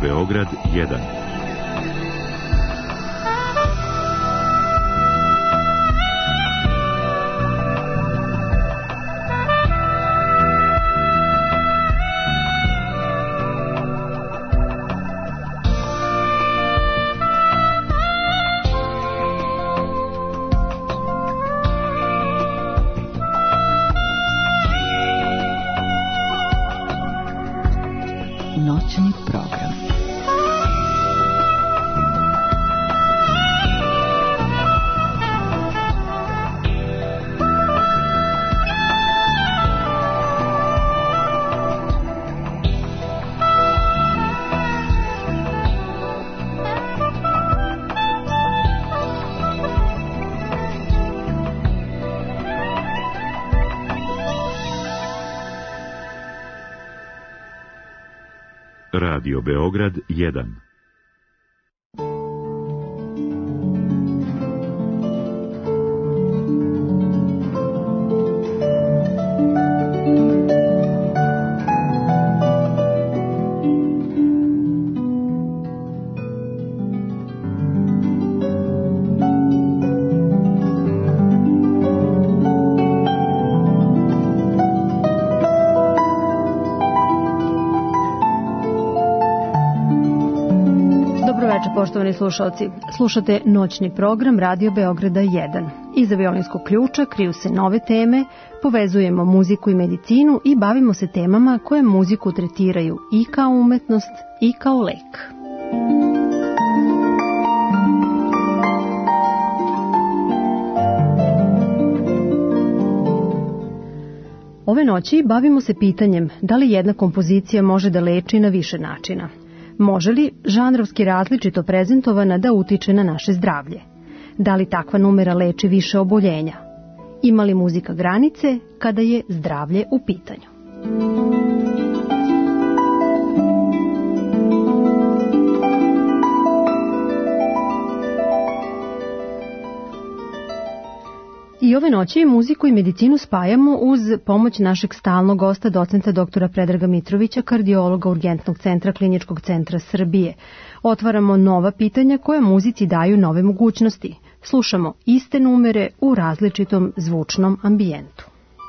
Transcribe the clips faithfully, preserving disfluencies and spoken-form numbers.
Beograd jedan. Noćni program. Radio Beograd jedan. Poštovani slušalci, slušate noćni program Radio Beograda jedan. Iza violinskog ključa kriju se nove teme, povezujemo muziku i medicinu i bavimo se temama koje muziku tretiraju i kao umetnost i kao lek. Ove noći bavimo se pitanjem da li jedna kompozicija može da leči na više načina. Može li žanrovski različito prezentovana da utiče na naše zdravlje? Da li takva numera leči više oboljenja? Ima li muzika granice kada je zdravlje u pitanju? I ove noći muziku i medicinu spajamo uz pomoć našeg stalnog gosta, docenta doktora Predraga Mitrovića, kardiologa Urgentnog centra Kliničkog centra Srbije. Otvaramo nova pitanja koja muzici daju nove mogućnosti. Slušamo iste numere u različitom zvučnom ambijentu.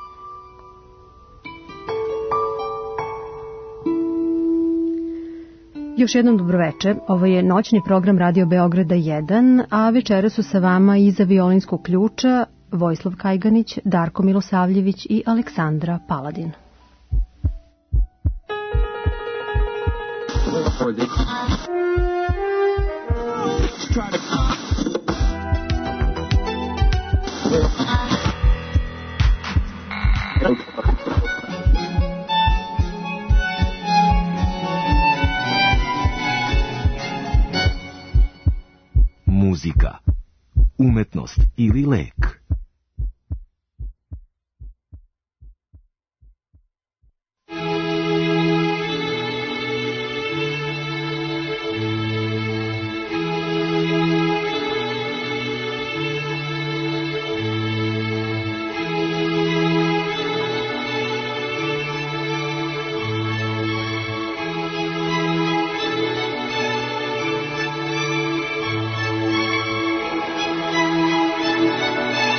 Još jednom dobroveče, ovo je noćni program Radio Beograda jedan, a večera su sa vama iza violinskog ključa Vojislav Kajganić, Darko Milosavljević i Aleksandra Paladin. Muzika, umetnost ili lek? Thank you.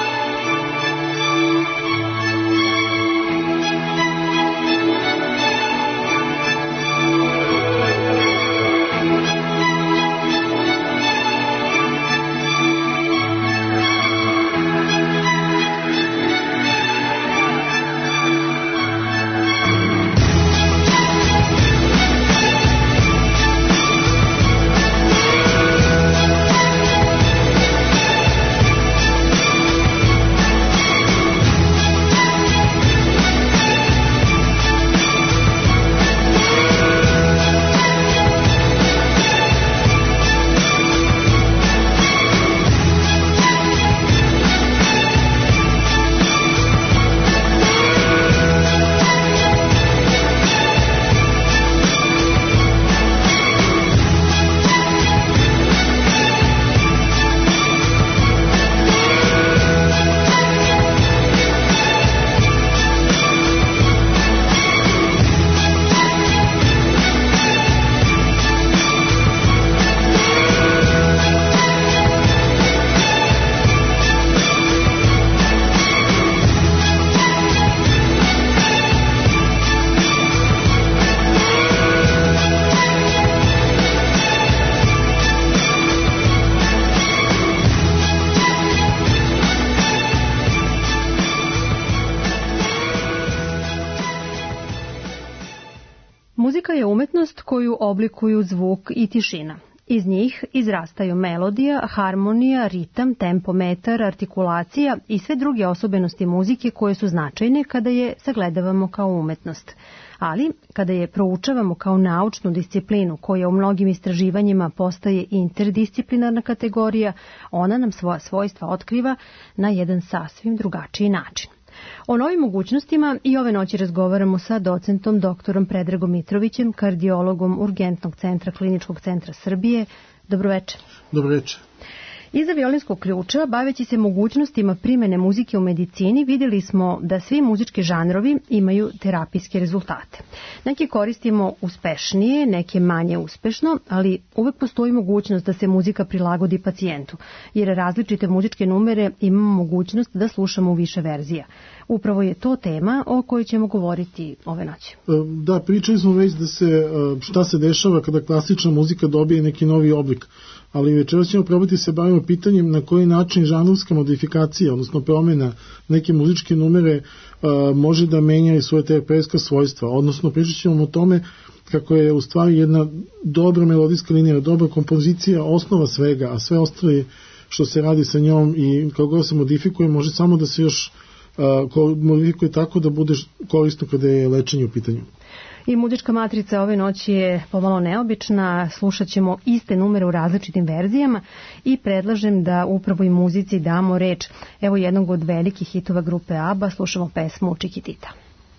koju oblikuju zvuk i tišina. Iz njih izrastaju melodija, harmonija, ritam, tempometar, artikulacija i sve druge osobenosti muzike koje su značajne kada je sagledavamo kao umetnost. Ali, kada je proučavamo kao naučnu disciplinu koja u mnogim istraživanjima postaje interdisciplinarna kategorija, ona nam svoja svojstva otkriva na jedan sasvim drugačiji način. O novim mogućnostima i ove noći razgovaramo sa docentom doktorom Predragom Mitrovićem, kardiologom Urgentnog centra Kliničkog centra Srbije. Dobroveče. Dobroveče. Iza violinskog ključa, baveći se mogućnostima primene muzike u medicini, vidjeli smo da svi muzički žanrovi imaju terapijske rezultate. Neke koristimo uspešnije, neke manje uspešno, ali uvek postoji mogućnost da se muzika prilagodi pacijentu, jer različite muzičke numere imamo mogućnost da slušamo u više verzija. Upravo je to tema o kojoj ćemo govoriti ove noći. Da, pričali smo već da se, šta se dešava kada klasična muzika dobije neki novi oblik, ali večeras ćemo probati se bavimo pitanjem na koji način žanrovska modifikacija, odnosno promjena neke muzičke numere može da menja i svoje terapijska svojstva, odnosno pričat ćemo o tome kako je u stvari jedna dobra melodijska linija, dobra kompozicija osnova svega, a sve ostale što se radi sa njom i kako god se modifikuje može samo da se još uh, modifikuje tako da bude korisno kada je lečenje u pitanju. I muzička matrica ove noći je pomalo neobična, slušat ćemo iste numere u različitim verzijama i predlažem da upravo i muzici damo reč evo jednog od velikih hitova grupe ABBA, slušamo pesmu Chiquitita.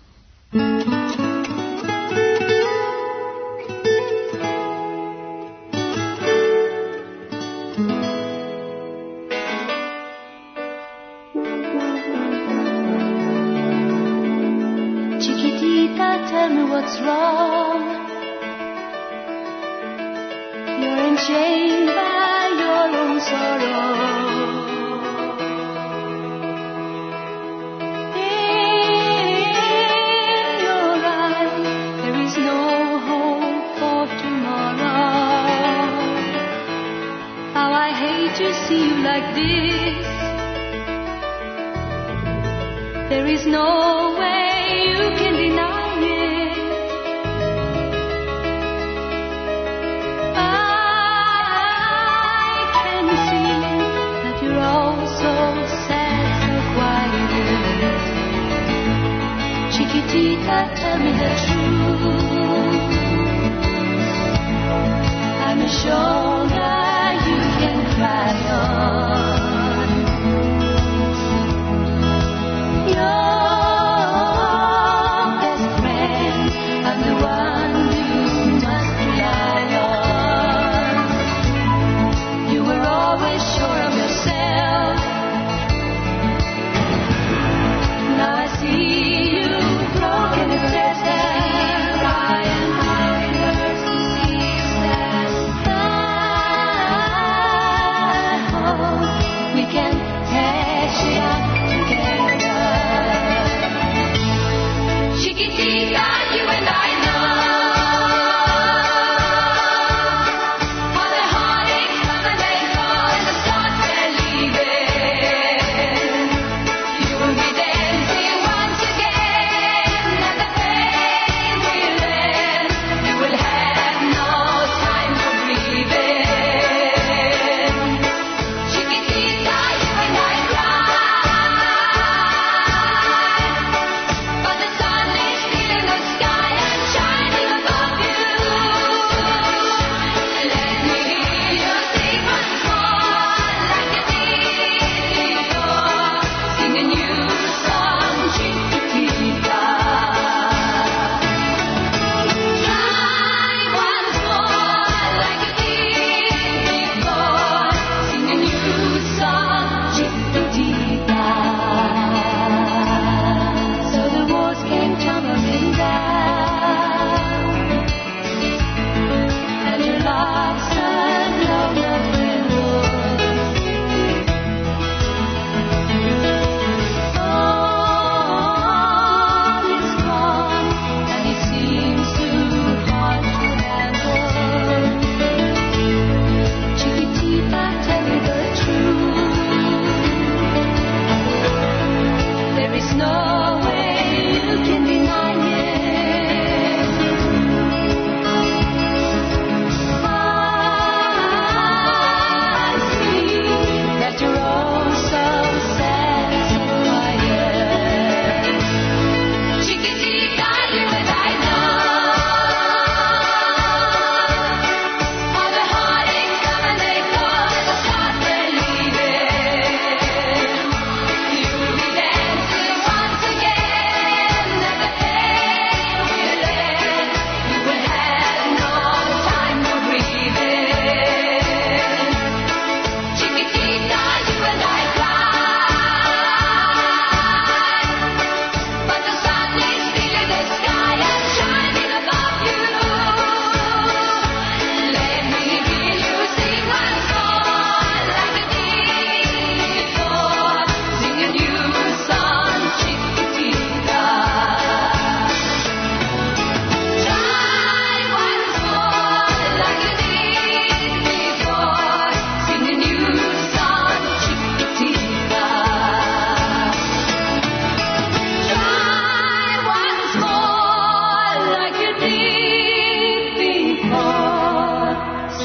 Tell me what's wrong. You're enchained by your own sorrow. In your eyes there is no hope for tomorrow. How I hate to see you like this. There is no way you can deny. Chiquitita, tell me the truth. I'm a shoulder you can cry on. You're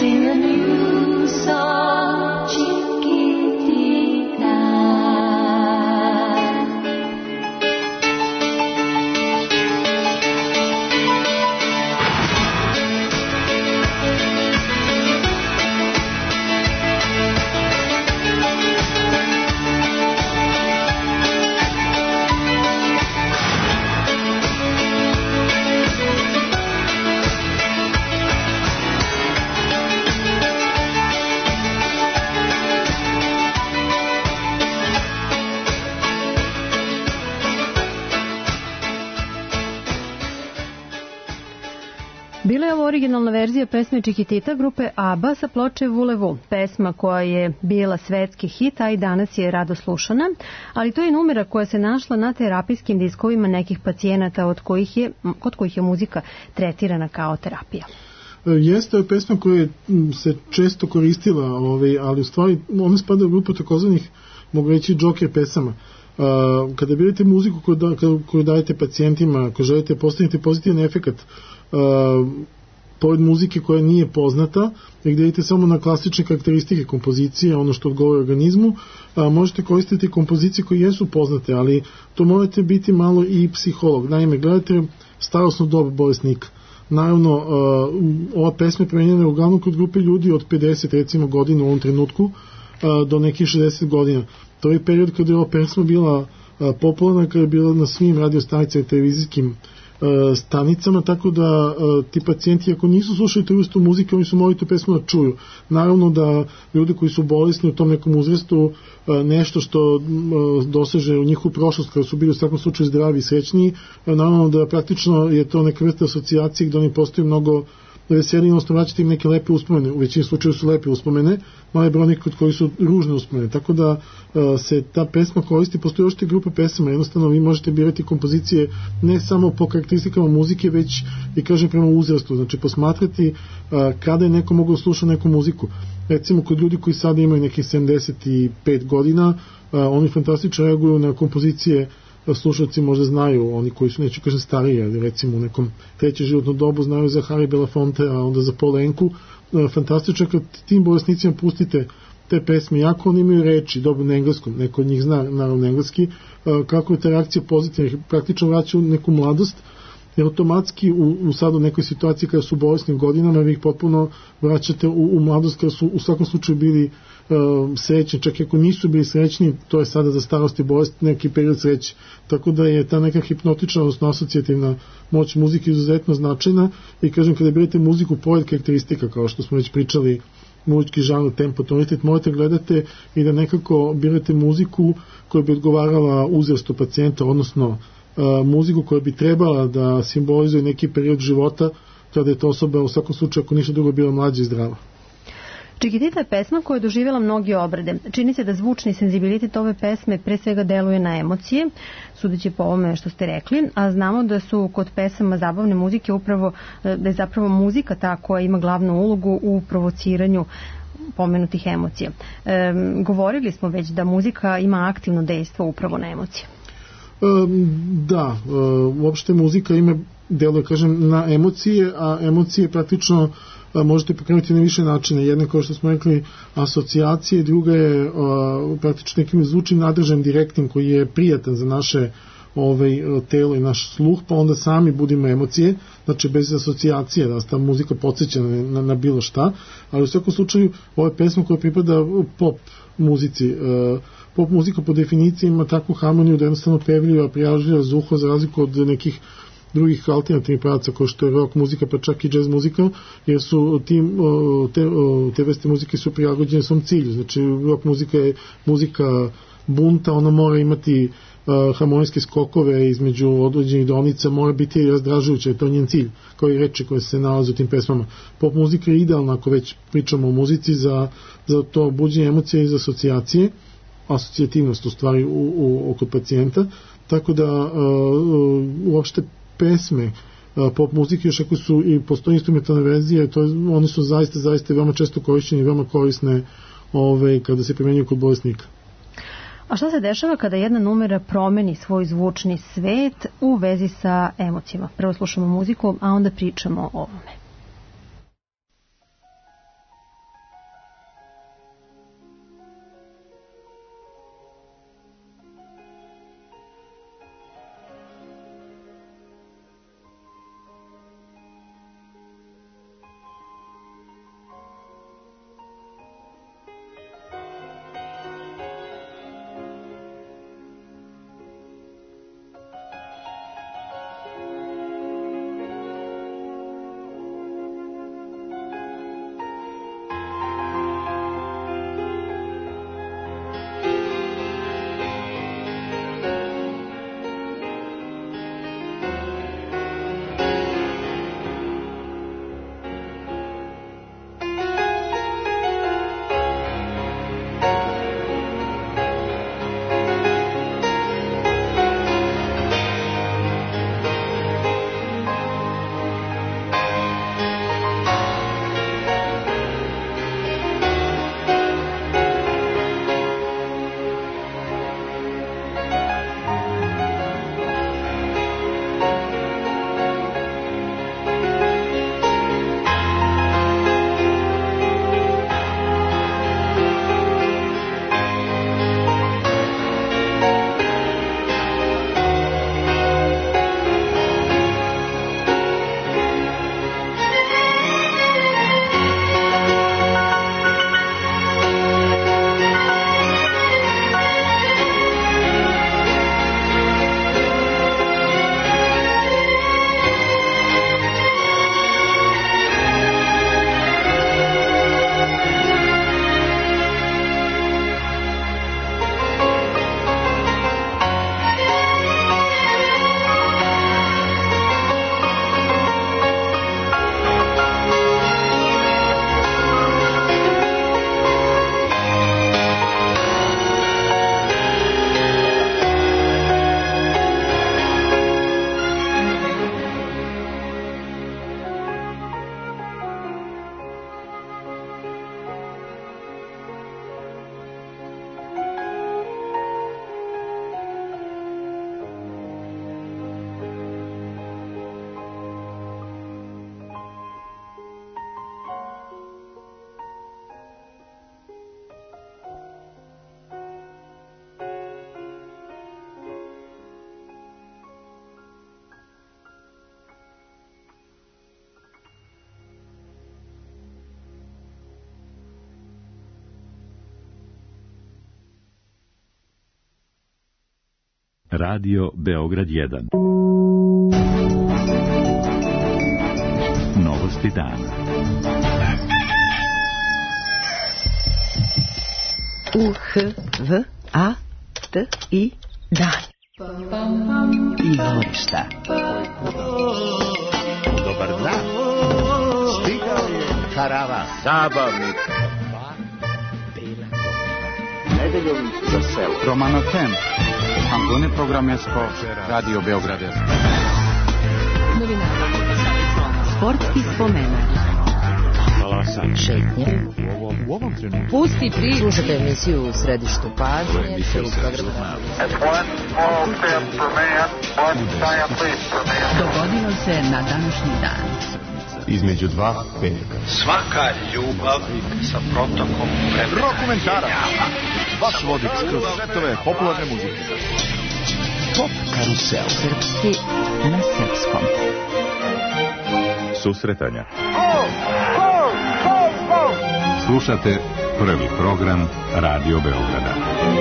sing a new song, chiquitita. Bila je ovo originalna verzija pesme Chiquitita grupe ABBA sa ploče Voulez-Vous, pesma koja je bila svetski hit, a i danas je rado slušana, ali to je numera koja se našla na terapijskim diskovima nekih pacijenata od kojih je, kod kojih je muzika tretirana kao terapija. Jeste je pesma koja se često koristila, ovaj, ali u stvari ona spada u grupu takozvanih, mogu reći, džoker pesama. Uh, kada birate muziku koju, da, koju dajete pacijentima, ako želite postaviti pozitivan efekat, uh, pored muzike koja nije poznata i gde idete samo na klasične karakteristike kompozicije, ono što odgovara organizmu, uh, možete koristiti kompozicije koje jesu poznate, ali to morate biti malo i psiholog. Naime, gledate starosnu dobu bolesnika. Naravno, uh, ova pesma je premenjena uglavnom kod grupe ljudi od pedeset recimo godina u ovom trenutku uh, do nekih šezdeset godina. To je period kada je ova pesma bila uh, popularna, kada je bila na svim radiostanicama i televizijskim uh, stanicama, tako da uh, ti pacijenti, ako nisu slušali tu vrstu muzike, oni su morali tu pesmu da čuju. Naravno da ljudi koji su bolesni u tom nekom uzrastu, uh, nešto što uh, doseže u njihovu prošlost, kada su bili u svakom slučaju zdravi i srećniji, uh, naravno da praktično je to neka vrsta asocijacije gde oni postaju mnogo veseli, odnosno vraćati im neke lepe uspomene. U većini slučaju su lepe uspomene, mali broj nekih kod koji su ružne uspomene, tako da uh, se ta pesma koristi. Postoji još te grupe pesama, jednostavno vi možete birati kompozicije ne samo po karakteristikama muzike, već i kažem prema uzrastu, znači posmatrati uh, kada je neko mogao slušati neku muziku. Recimo kod ljudi koji sada imaju nekih sedamdeset pet godina, uh, oni fantastično reaguju na kompozicije. Slušalci možda znaju, oni koji su, neću kažem stariji, ali recimo u nekom trećem životnom dobu znaju za Harry Belafonte, a onda za Paul Enku. Fantastično kad tim bolesnicima pustite te pesme, jako oni imaju reči, dobro na engleskom, neko od njih zna naravno engleski, kako je ta reakcija pozitivna, praktično vraća neku mladost, jer automatski u, u sad u nekoj situaciji kada su bolesni godinama, vi ih potpuno vraćate u, u mladost kada su u svakom slučaju bili uh, srećni, čak i ako nisu bili srećni, to je sada za starost i bolest neki period sreće. Tako da je ta neka hipnotična, odnosno asocijativna moć muzike izuzetno značajna i kažem, kada birate muziku pored karakteristika, kao što smo već pričali, muzički žanr, tempo, tonitet, morate gledate i da nekako birate muziku koja bi odgovarala uzrastu pacijenta, odnosno Uh, muziku koja bi trebala da simbolizuje neki period života kada je to osoba u svakom slučaju, ako ništa drugo, bila mlađa i zdrava. Chiquitita je pesma koja je doživjela mnogi obrede. Čini se da zvučni senzibilitet ove pesme pre svega deluje na emocije, sudeći po ovome što ste rekli, a znamo da su kod pesama zabavne muzike upravo, da je zapravo muzika ta koja ima glavnu ulogu u provociranju pomenutih emocija. E, govorili smo već da muzika ima aktivno dejstvo upravo na emocije. Da, uopšte muzika ima delo, kažem, na emocije, a emocije praktično možete pokrenuti na više načina. Jedna, kao što smo rekli, asocijacije, druga je praktično nekim zvučnim nadržajem direktnim koji je prijatan za naše ovaj, telo i naš sluh, pa onda sami budimo emocije, znači bez asocijacije, da ta muzika podsjeća na, na, na bilo šta, ali u svakom slučaju ovo je pesma koja pripada pop muzici. Pop muzika po definiciji ima takvu harmoniju da jednostavno pevljiva, prijažljiva za uho, za razliku od nekih drugih alternativnih pravaca kao što je rock muzika, pa čak i jazz muzika, jer su tim, te, te vrste muzike su prilagođene svom cilju. Znači rock muzika je muzika bunta, ona mora imati uh, harmonijske skokove između određenih donica, mora biti razdražujuća, je to njen cilj, kao i reči koje se nalaze u tim pesmama. Pop muzika je idealna, ako već pričamo o muzici, za, za to buđenje emocije i za asocijacije, asocijativnost u stvari u, u, kod pacijenta, tako da uh, uopšte pesme uh, pop muzike, još ako su i postoji instrumentalne verzije, to, one su zaista, zaista veoma često korišćene i veoma korisne ove, kada se primenjuju kod bolesnika. A šta se dešava kada jedna numera promeni svoj zvučni svet u vezi sa emocijama? Prvo slušamo muziku, a onda pričamo o ovome. Radio Beograd jedan. Novosti dana. U H V A T I dan. Izvorišta. Dobar dan. Stigao je karavan zabavnik. Nedeljom za selo. Romano Tem. Antone Programesko, Radio Beograd. Novinari. Sportski spomenak. Valasan. Šetnje. U ovom trenutku. Pusti priču. Slušajte emisiju u središtu pažnje. Dogodilo se na današnji dan. Između dva petka. Svaka ljubav sa protokom vremena. Rokomentara. Vaš vodič kroz svetove popularne muzike. Pop karusel. Srpski na srpskom. Susretanja. Slušate prvi program Radio Beograda.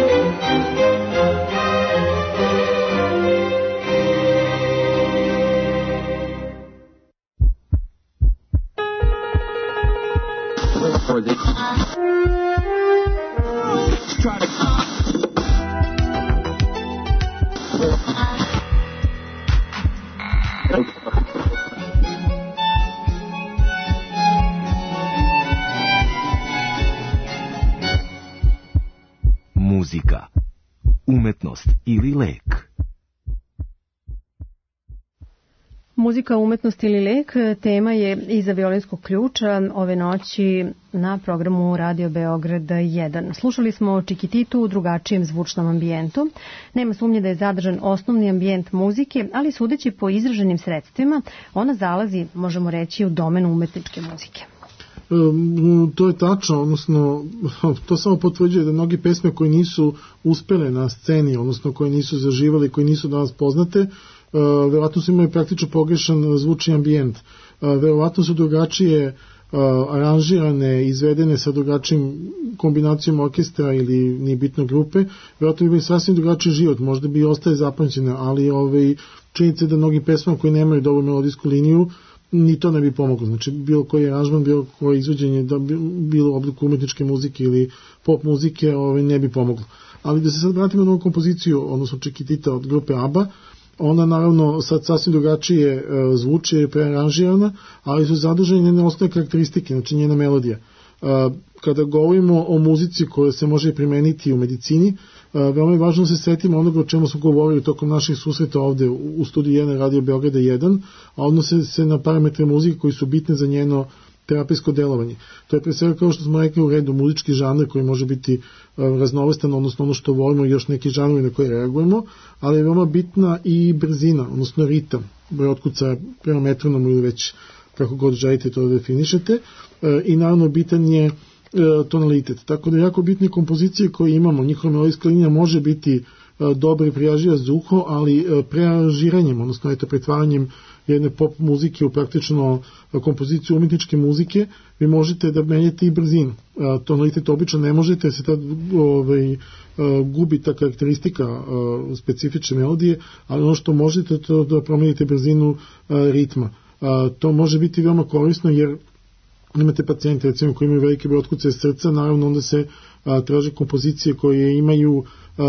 Muzika, umetnost ili lek. Muzika, umetnost ili lek tema je iza violinskog ključa ove noći na programu Radio Beograd jedan. Slušali smo Čikititu u drugačijem zvučnom ambijentu. Nema sumnje da je zadržan osnovni ambijent muzike, ali sudeći po izraženim sredstvima, ona zalazi, možemo reći, u domenu umetničke muzike. To je tačno, odnosno to samo potvrđuje da mnogi pesme koje nisu uspele na sceni, odnosno koje nisu zaživale, koje nisu danas poznate, verovatno su imali praktično pogrešan zvučni ambijent. Verovatno su drugačije aranžirane, izvedene sa drugačijim kombinacijom orkestra ili nije bitno grupe, verovatno bi imali sasvim drugačiji život, možda bi ostaje zapamćena, ali ovaj, činjenica da mnogi pesma koji nemaju dobru melodijsku liniju ni to ne bi pomoglo. Znači, bilo koji aranžman, bilo koje izvođenje, da bilo u obliku umetničke muzike ili pop muzike, ovaj, ne bi pomoglo. Ali da se sad vratimo na ovu kompoziciju, odnosno Čikitita od grupe ABBA, ona naravno sad sasvim drugačije e, zvuči, je prearanžirana, ali su zadržane njene osnovne karakteristike, znači njena melodija. E, kada govorimo o muzici koja se može primeniti u medicini, e, veoma je važno da se setimo onoga o čemu smo govorili tokom naših susreta ovde u, u studiju jedan Radio Beograda jedan, a odnose se na parametre muzike koji su bitne za njeno terapijsko delovanje. To je pre svega, kao što smo rekli, u redu muzički žanr koji može biti uh, raznovrstan, odnosno ono što volimo i još neki žanrovi na koje reagujemo, ali je veoma bitna i brzina, odnosno ritam, broj otkucaja prema metronomu ili već kako god želite to da definišete, uh, i naravno bitan je uh, tonalitet. Tako da jako bitne kompozicije koje imamo, njihova melodijska linija može biti uh, dobra i prijaživa za uho, ali uh, prearanžiranjem, odnosno eto, pretvaranjem jedne pop muzike u praktično kompoziciju umetničke muzike, vi možete da menjate i brzinu. Tonalitet obično ne možete, jer se tad ovaj, gubi ta karakteristika specifične melodije, ali ono što možete to da promenite brzinu ritma. To može biti veoma korisno, jer imate pacijente recimo koji imaju velike broj otkucaja srca, naravno onda se traže kompozicije koje imaju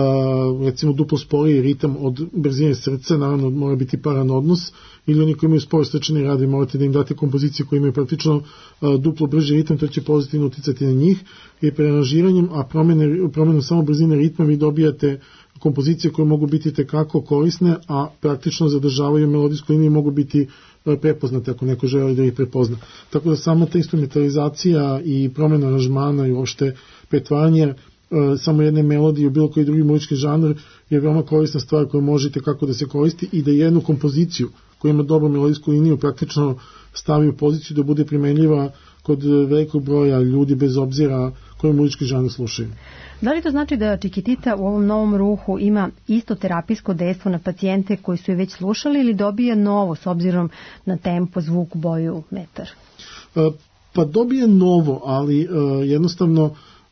recimo duplo sporiji ritam od brzine srca, naravno mora biti paran odnos, ili oni koji imaju sporo srčani rad, morate da im date kompozicije koje imaju praktično duplo brži ritam, to će pozitivno uticati na njih, i prearanžiranjem, a promene, promenom samo brzine ritma vi dobijate kompozicije koje mogu biti tekako korisne, a praktično zadržavaju melodijsku liniju i mogu biti prepoznate ako neko želi da ih prepozna. Tako da sama ta instrumentalizacija i promjena aranžmana i uopšte pretvaranje samo jedne melodije u bilo koji drugi muzički žanr je veoma korisna stvar koju možete kako da se koristi i da jednu kompoziciju koja ima dobru melodijsku liniju praktično stavi u poziciju da bude primenljiva kod velikog broja ljudi bez obzira koji muzički žanr slušaju. Da li to znači da Čikitita u ovom novom ruhu ima isto terapijsko dejstvo na pacijente koji su je već slušali ili dobija novo s obzirom na tempo, zvuk, boju, metar? Pa dobije novo, ali jednostavno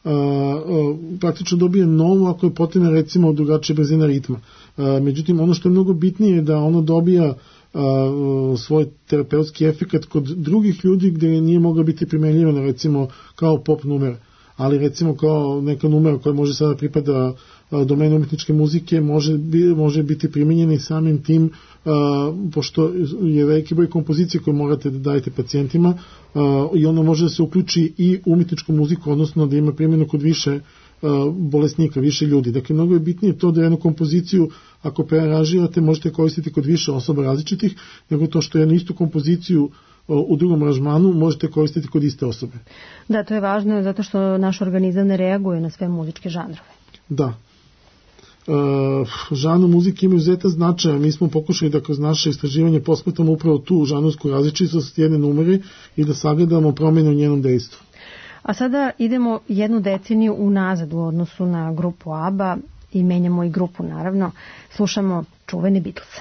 praktično dobije novu ako je potrebna recimo drugačija brzina ritma. Međutim, ono što je mnogo bitnije je da ono dobija svoj terapeutski efekat kod drugih ljudi gde nije mogla biti primenjivana recimo kao pop numera, ali recimo kao neka numera koja može sada pripada domenu umetničke muzike može, može biti primenjena i samim tim pošto je veliki broj kompozicije koje morate da dajete pacijentima i ona može da se uključi i u umetničku muziku, odnosno da ima primjenu kod više bolesnika, više ljudi. Dakle, mnogo je bitnije to da jednu kompoziciju, ako prearanžirate, možete koristiti kod više osoba različitih, nego to što jednu istu kompoziciju u drugom aranžmanu možete koristiti kod iste osobe. Da, to je važno zato što naš organizam ne reaguje na sve muzičke žanrove. Da. Uh, žanru muzike ima izuzetan značaj. Mi smo pokušali da kroz naše istraživanje posmetamo upravo tu žanrovsku različitost jedne numere i da sagledamo promjene u njenom dejstvu. A sada idemo jednu deceniju unazad u odnosu na grupu ABBA i menjamo i grupu naravno. Slušamo čuvene Beatlese.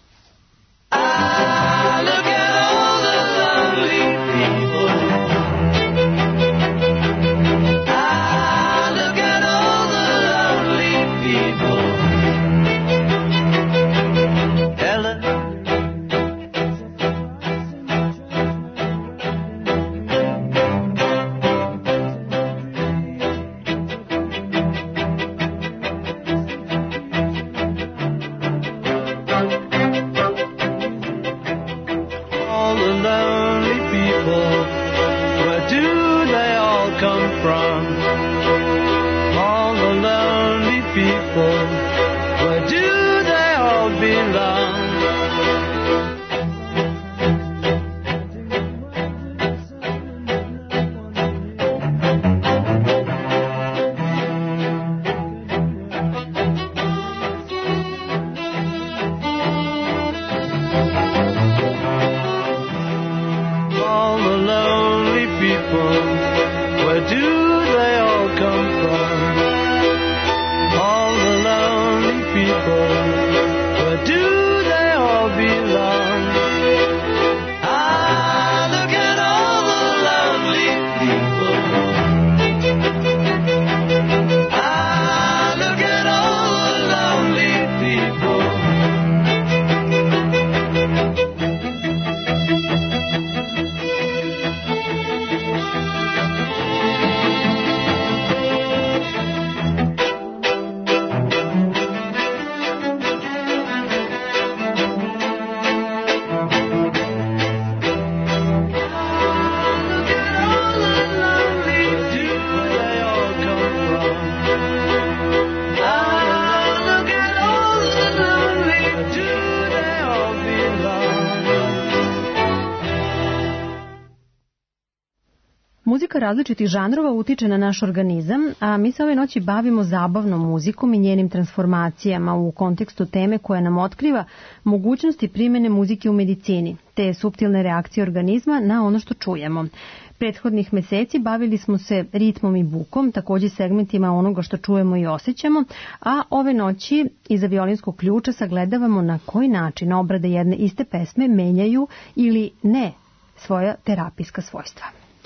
Muzika različitih žanrova utiče na naš organizam, a mi se ove noći bavimo zabavnom muzikom i njenim transformacijama u kontekstu teme koja nam otkriva mogućnosti primjene muzike u medicini, te suptilne reakcije organizma na ono što čujemo. Prethodnih meseci bavili smo se ritmom i bukom, također segmentima onoga što čujemo i osjećamo, a ove noći iza violinskog ključa sagledavamo na koji način obrade jedne iste pesme menjaju ili ne svoja terapijska svojstva.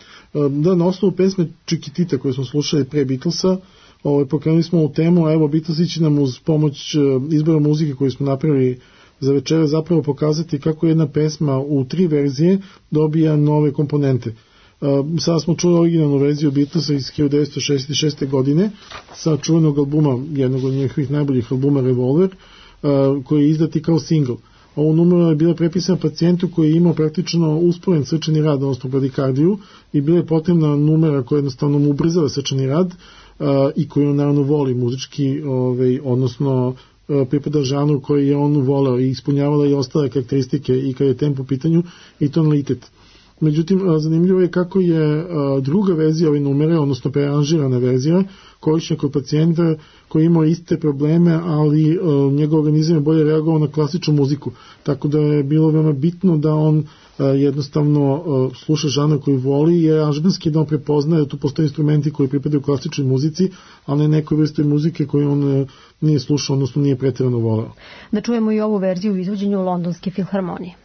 Da, na osnovu pesme Chiquitita koju smo slušali pre Beatlesa, ovaj, pokrenuli smo ovu temu, a evo Beatlesi će nam uz pomoć izbora muzike koju smo napravili za večera zapravo pokazati kako jedna pesma u tri verzije dobija nove komponente. Sada smo čuli originalnu verziju Beatlesa iz hiljadu devetsto šezdeset šeste. godine sa čuvenog albuma, jednog od njihovih najboljih albuma Revolver, koji je izdati kao single. Ovu numeru je bila prepisana pacijentu koji je imao praktično usporen srčani rad, odnosno bradikardiju, i bila je potrebna numera koja jednostavno mu ubrzava srčani rad uh, i koju on naravno voli muzički, ovaj, odnosno uh, pripada žanru koji je on voleo i ispunjavala i ostale karakteristike i kad je tempo u pitanju i tonalitet. Međutim, zanimljivo je kako je druga verzija ove numere, odnosno prearanžirana verzija, korišćena kod pacijenta koji ima iste probleme, ali njegov organizam je bolje reagovao na klasičnu muziku. Tako da je bilo veoma bitno da on jednostavno sluša žanr koji voli i aranžmanski da on prepoznaje da tu postoje instrumenti koji pripadaju klasičnoj muzici, ali ne nekoj vrsti muzike koju on nije slušao, odnosno nije pretjerano voleo. Da čujemo i ovu verziju u izvođenju Londonske filharmonije.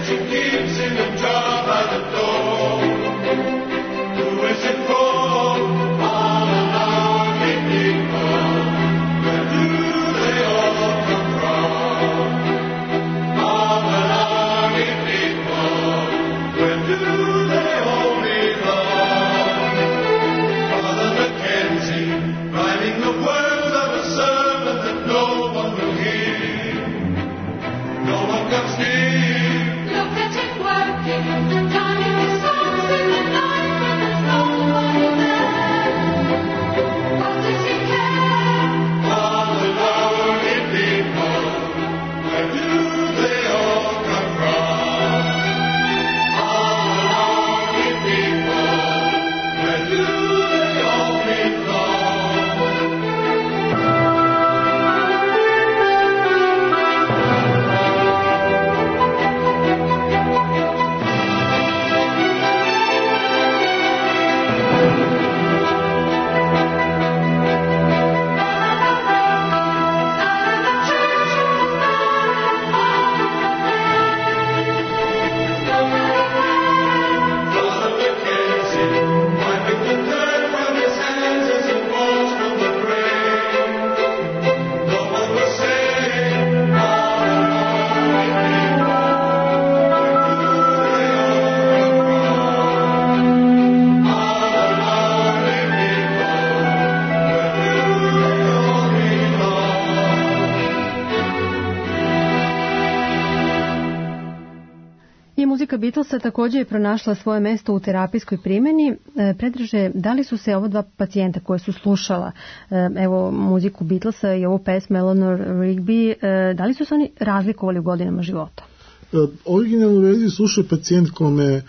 Muzika Beatlesa takođe je pronašla svoje mesto u terapijskoj primjeni. Predraže, da li su se ova dva pacijenta koje su slušala evo muziku Beatlesa i ovu pesmu Eleanor Rigby, da li su se oni razlikovali u godinama života? Originalnu verziju slušao pacijent kome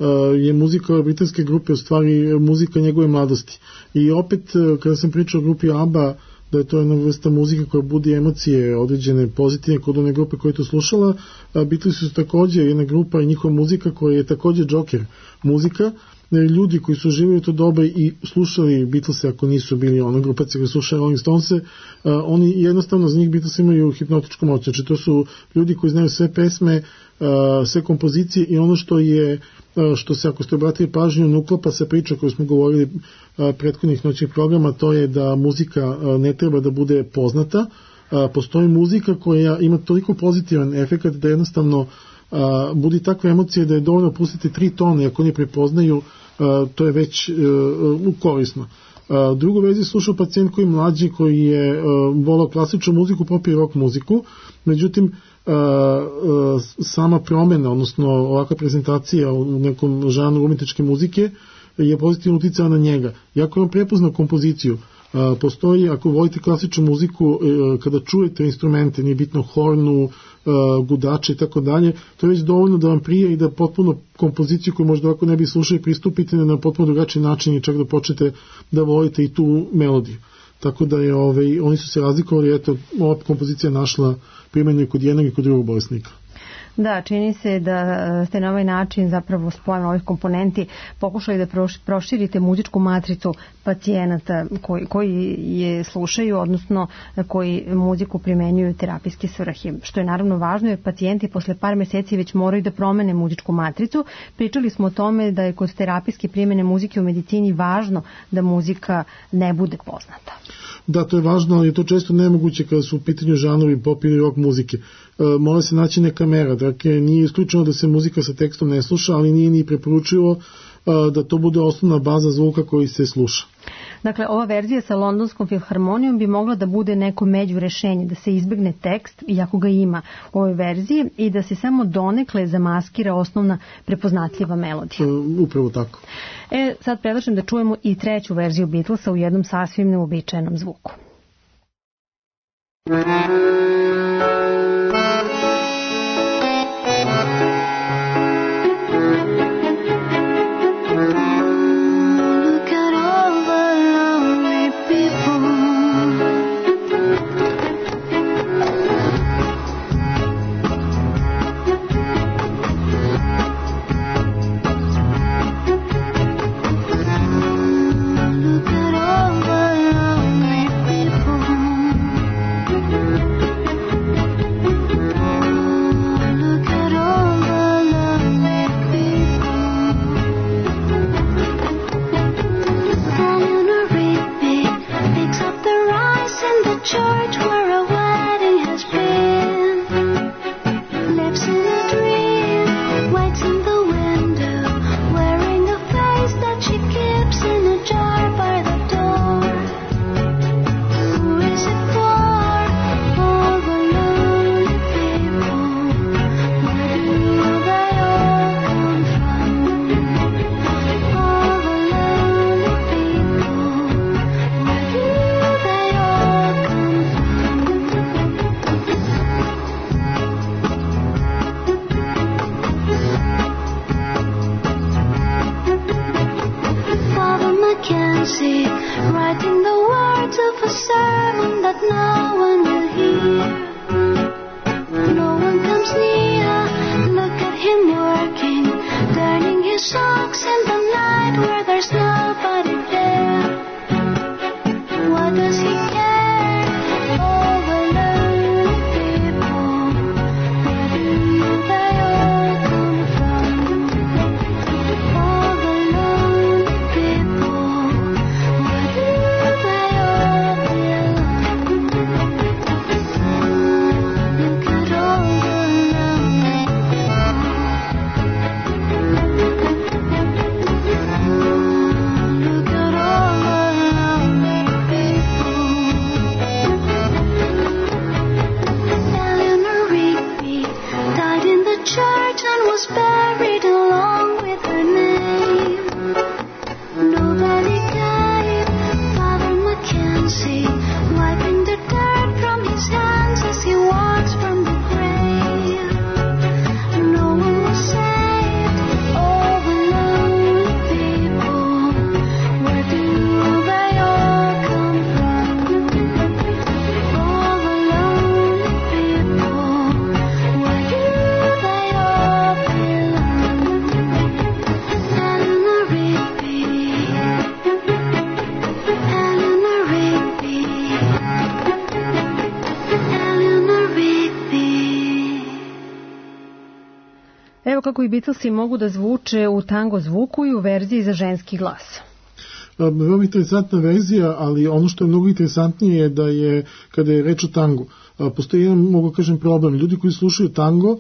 je muzika britanske grupe u stvari muzika njegove mladosti. I opet, kada sam pričao o grupi ABBA, da je to jedna vrsta muzike koja budi emocije određene pozitivne kod one grupe koja je to slušala, Beatlesi su takođe jedna grupa i njihova muzika koja je takođe Joker muzika. Ljudi koji su živjeli u to doba i slušali Beatlese, ako nisu bili ona grupacija koji slušaju Rolling Stonese, oni jednostavno za njih Beatles imaju hipnotičku moć. Znači to su ljudi koji znaju sve pesme, sve kompozicije i ono što je što se, ako ste obratili pažnju, ne uklapa sa priča koju smo govorili prethodnih noćnih programa, to je da muzika ne treba da bude poznata. Postoji muzika koja ima toliko pozitivan efekt da jednostavno budi takve emocije da je dovoljno pustiti tri tone, ako oni prepoznaju, to je već korisno. Drugu verziju slušao pacijent koji je mlađi, koji je volao klasičnu muziku, pop i rock muziku, međutim sama promjena, odnosno ovakva prezentacija u nekom žanru umetničke muzike je pozitivno uticala na njega. Jako je on prepoznao kompoziciju. Postoji, ako volite klasičnu muziku, kada čujete instrumente, nije bitno hornu, gudače i tako dalje, to je već dovoljno da vam prije i da potpuno kompoziciju koju možda ovako ne bi slušali pristupite na potpuno drugačiji način i čak da počnete da volite i tu melodiju. Tako da je, ovaj, oni su se razlikovali, eto, ova kompozicija našla primjenju i kod jednog i kod drugog bolesnika. Da, čini se da ste na ovaj način zapravo spojem ovih komponenti pokušali da proširite muzičku matricu pacijenata koji, koji je slušaju, odnosno koji muziku primenjuju terapijske svrhe, što je naravno važno jer pacijenti posle par meseci već moraju da promene muzičku matricu. Pričali smo o tome da je kod terapijske primjene muzike u medicini važno da muzika ne bude poznata. Da, to je važno, ali je to često nemoguće kada su u pitanju žanovi pop ili rock muzike. E, mora se naći neka mera, dakle nije isključeno da se muzika sa tekstom ne sluša, ali nije ni preporučivo e, da to bude osnovna baza zvuka koji se sluša. Dakle, ova verzija sa Londonskom filharmonijom bi mogla da bude neko među rešenje, da se izbegne tekst, iako ga ima u ovoj verziji, i da se samo donekle zamaskira osnovna prepoznatljiva melodija. E, upravo tako. E, sad predlažem da čujemo i treću verziju Beatlesa u jednom sasvim neuobičajenom zvuku. Look at all the lonely people. but no one will hear. No one comes near. Look at him working, turning his socks in the night where there's nobody there. What does he care? All the lonely people, where do they all come from? All the lonely people, where do they all belong? Look at all the lonely Look at all the lonely people. Eleanor Rigby died in the church and was buried along with her name. Nobody came. Father Mackenzie wiping the dirt from his hands as he walks from the grave. No one was saved. All the lonely people, where do they all come from? All the lonely people, where do they all belong? Eleanor Rigby, Eleanor Rigby, Eleanor Rigby. Evo kako i Beatlesi mogu da zvuče u tango zvuku i u verziji za ženski glas. Veoma interesantna verzija, ali ono što je mnogo interesantnije je da je, kada je reč o tangu, postoji jedan, mogu kažem, problem. Ljudi koji slušaju tango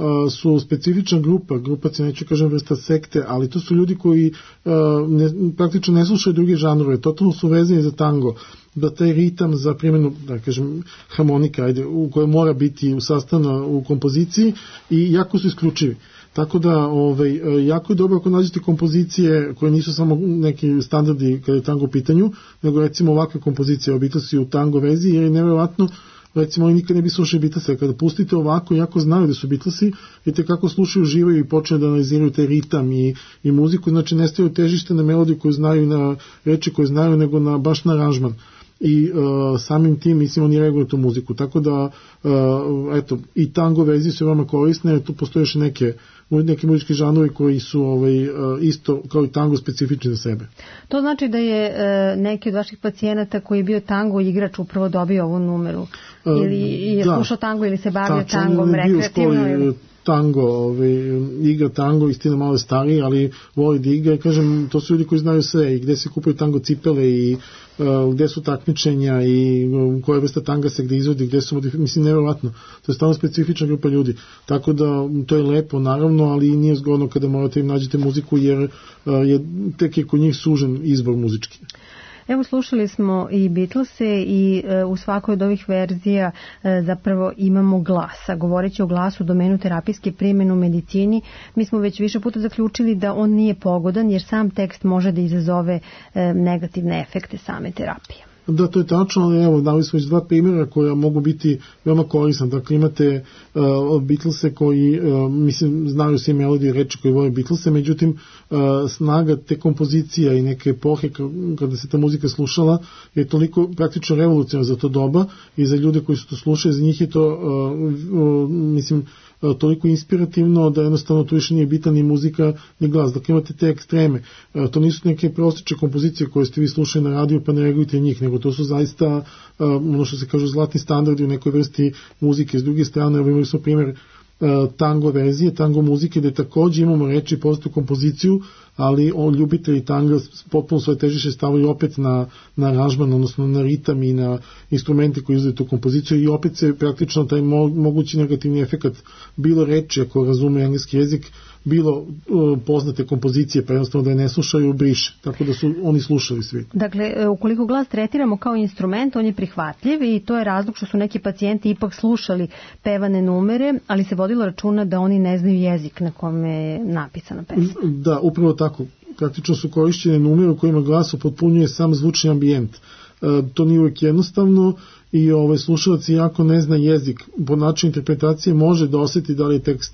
su specifična grupa, grupaci, neću kažem vrsta sekte, ali to su ljudi koji ne, praktično ne slušaju druge žanrove, totalno su vezani za tango, da taj ritam za primjenu, da kažem, harmonika, ajde, u kojoj mora biti u sastavno u kompoziciji i jako su isključivi. Tako da ovaj, jako je dobro ako nađete kompozicije koje nisu samo neki standardi kada je tango u pitanju, nego recimo ovakve kompozicije o Beatlesi u tango verziji, jer je nevjerovatno, recimo oni nikad ne bi slušali Beatlese, kada pustite ovako, jako znaju da su Beatlesi, vidite kako slušaju, uživaju i počne da analiziraju taj ritam i, i muziku, znači ne stavaju težište na melodiju koju znaju, na reči koje znaju, nego na, baš na aranžman. I uh, samim tim, mislim, oni reaguju tu muziku, tako da uh, eto, i tango verzije su veoma korisne, tu postoje još neke neki muzički žanrovi koji su ovaj, uh, isto kao i tango specifični za sebe. To znači da je uh, neki od vaših pacijenata koji je bio tango igrač upravo dobio ovu numeru ili je da, slušao tango ili se bavio tačno, tangom rekreativno ili... tango, ovaj, igra tango, istina malo stariji, ali voli da igra, kažem, to su ljudi koji znaju sve i gde se kupuju tango cipele i uh, gde su takmičenja i um, koja vrsta tanga se gde izvodi, gde su, mislim, nevjerovatno, to je stvarno specifična grupa ljudi, tako da to je lepo, naravno, ali nije zgodno kada morate im nađete muziku, jer uh, je tek je kod njih sužen izbor muzički. Evo slušali smo i Beatlese i e, u svakoj od ovih verzija e, zapravo imamo glasa. Govoreći o glasu u domenu terapijske primjene u medicini, mi smo već više puta zaključili da on nije pogodan jer sam tekst može da izazove e, negativne efekte same terapije. Da, to je tačno, ali evo, dali smo već dva primjera koja mogu biti veoma korisna. Dakle, imate uh, Beatlese koji, uh, mislim, znaju svi melodije reči koji vole Beatlese, međutim, uh, snaga te kompozicija i neke epohe kada se ta muzika slušala je toliko praktično revolucionarna za to doba i za ljude koji su to slušali, za njih je to, uh, uh, mislim, toliko inspirativno da jednostavno tu više nije bitan ni muzika ni glas. Dakle, imate te ekstreme. To nisu neke prostiče kompozicije koje ste vi slušali na radiju pa ne reagujete njih, nego to su zaista ono što se kaže zlatni standardi u nekoj vrsti muzike. S druge strane, imali smo primjer tango verzije, tango muzike, gde takođe imamo reči i postoju kompoziciju, ali on ljubitelji tanga potpuno svoje težište stavaju opet na, na aranžman, odnosno na ritam i na instrumente koji izdaju tu kompoziciju i opet se praktično taj mo, mogući negativni efekat, bilo reči ako razume engleski jezik, bilo uh, poznate kompozicije, pa jednostavno da je ne slušaju, briše. Tako da su oni slušali svi. Dakle, ukoliko glas tretiramo kao instrument, on je prihvatljiv i to je razlog što su neki pacijenti ipak slušali pevane numere, ali se vodilo računa da oni ne znaju jezik na kome je napisana pesma. Da, upravo tako. Praktično su korišćene numere u kojima glas upotpunjuje sam zvučni ambijent. E, to nije uvijek jednostavno i ovaj slušalac jako ne zna jezik. Po načinu interpretacije može da osjeti da li je tekst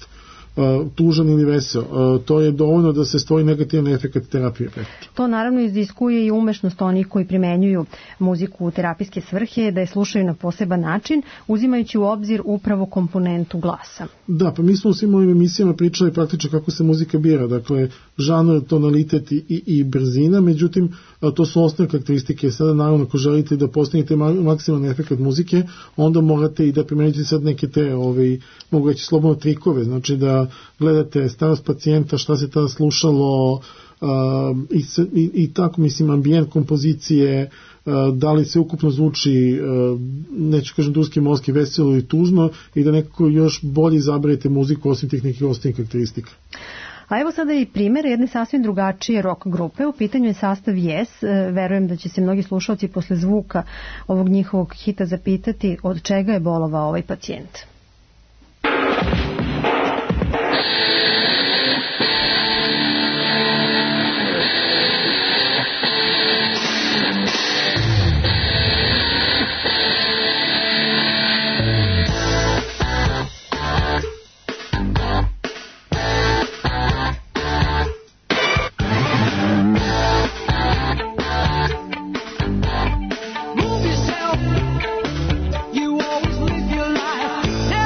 tužan ili veseo. To je dovoljno da se stvori negativan efekt terapije. To naravno iziskuje i umešnost onih koji primenjuju muziku u terapijske svrhe, da je slušaju na poseban način, uzimajući u obzir upravo komponentu glasa. Da, pa mi smo u svim ovim emisijama pričali praktično kako se muzika bira, dakle žanr, tonalitet i, i, i brzina, međutim to su osnovne karakteristike. Sada naravno ako želite da postanete maksimalni efekt muzike, onda morate i da primenite sad neke te, ovaj, mogu reći slobodno trikove, znači da gledate starost pacijenta, šta se tada slušalo, uh, i, i, i tako mislim ambijent kompozicije, uh, da li se ukupno zvuči, uh, neću kažem duski morski, veselo i tužno, i da nekako još bolje izaberete muziku osim tih nekih osnovnih karakteristika. A evo sada i primjer jedne sasvim drugačije rock grupe. U pitanju je sastav Yes. Verujem da će se mnogi slušalci posle zvuka ovog njihovog hita zapitati od čega je bolovao ovaj pacijent. Move yourself, you always live your life.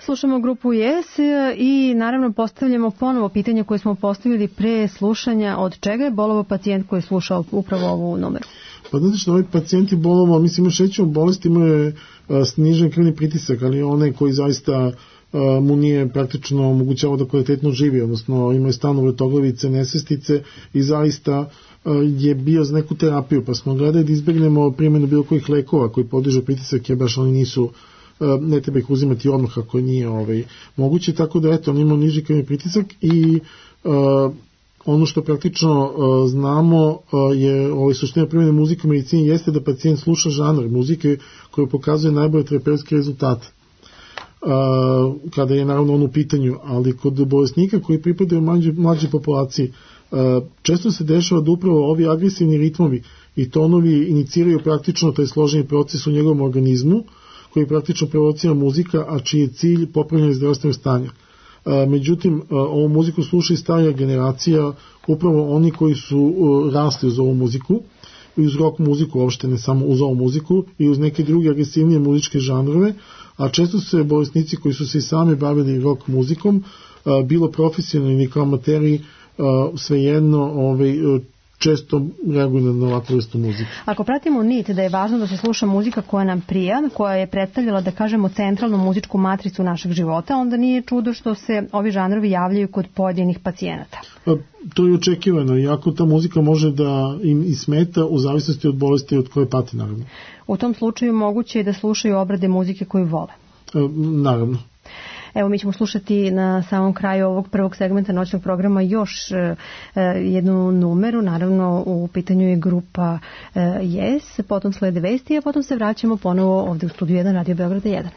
Slušamo grupu Yes i naravno postavljamo ponovo pitanje koje smo postavili pre slušanja. Od čega je bolovao pacijent koji je slušao upravo ovu numeru? Pa znate što, ovaj pacijent je bolovao, mislim ima šećernu bolest, ima je snižen krvni pritisak, ali onaj koji zaista a, mu nije praktično omogućavao da kvalitetno živi, odnosno ima je stalno vrtoglavice, nesvestice i zaista a, je bio za neku terapiju, pa smo gledali da izbegnemo primjenu bilo kojih lekova koji podižu pritisak, je baš oni nisu, a, ne treba ih uzimati odmah ako nije ovaj, moguće, tako da eto, on ima niži krvni pritisak i a, ono što praktično uh, znamo uh, je ovaj suština primjene muzike u medicini jeste da pacijent sluša žanr muzike koji pokazuje najbolje terapeutske rezultate. Uh, kada je naravno on u pitanju, ali kod bolesnika koji pripadaju mlađe, mlađe populaciji uh, često se dešava da upravo ovi agresivni ritmovi i tonovi iniciraju praktično taj složeni proces u njegovom organizmu koji praktično provocira muzika, a čiji je cilj popravljanje zdravstvenog stanja. Međutim, ovu muziku sluša i starija generacija, upravo oni koji su rasli uz ovu muziku i uz rock muziku, uopšte ne samo uz ovu muziku i uz neke druge agresivnije muzičke žanrove, a često su se bolesnici koji su se i sami bavili rock muzikom, bilo profesionalni kao amateri, svejedno ovaj, često reaguju na ovakvu vrstu muzike. Ako pratimo nit da je važno da se sluša muzika koja nam prija, koja je predstavljala, da kažemo, centralnu muzičku matricu našeg života, onda nije čudo što se ovi žanrovi javljaju kod pojedinih pacijenata. A, to je očekivano, iako ta muzika može da im i smeta u zavisnosti od bolesti od koje pati, naravno. U tom slučaju moguće je da slušaju obrade muzike koju vole. A, naravno. Evo, mi ćemo slušati na samom kraju ovog prvog segmenta noćnog programa još e, jednu numeru, naravno u pitanju je grupa e, Yes, potom slede vesti, a potom se vraćamo ponovo ovde u studiju jedan Radio Beograda jedan.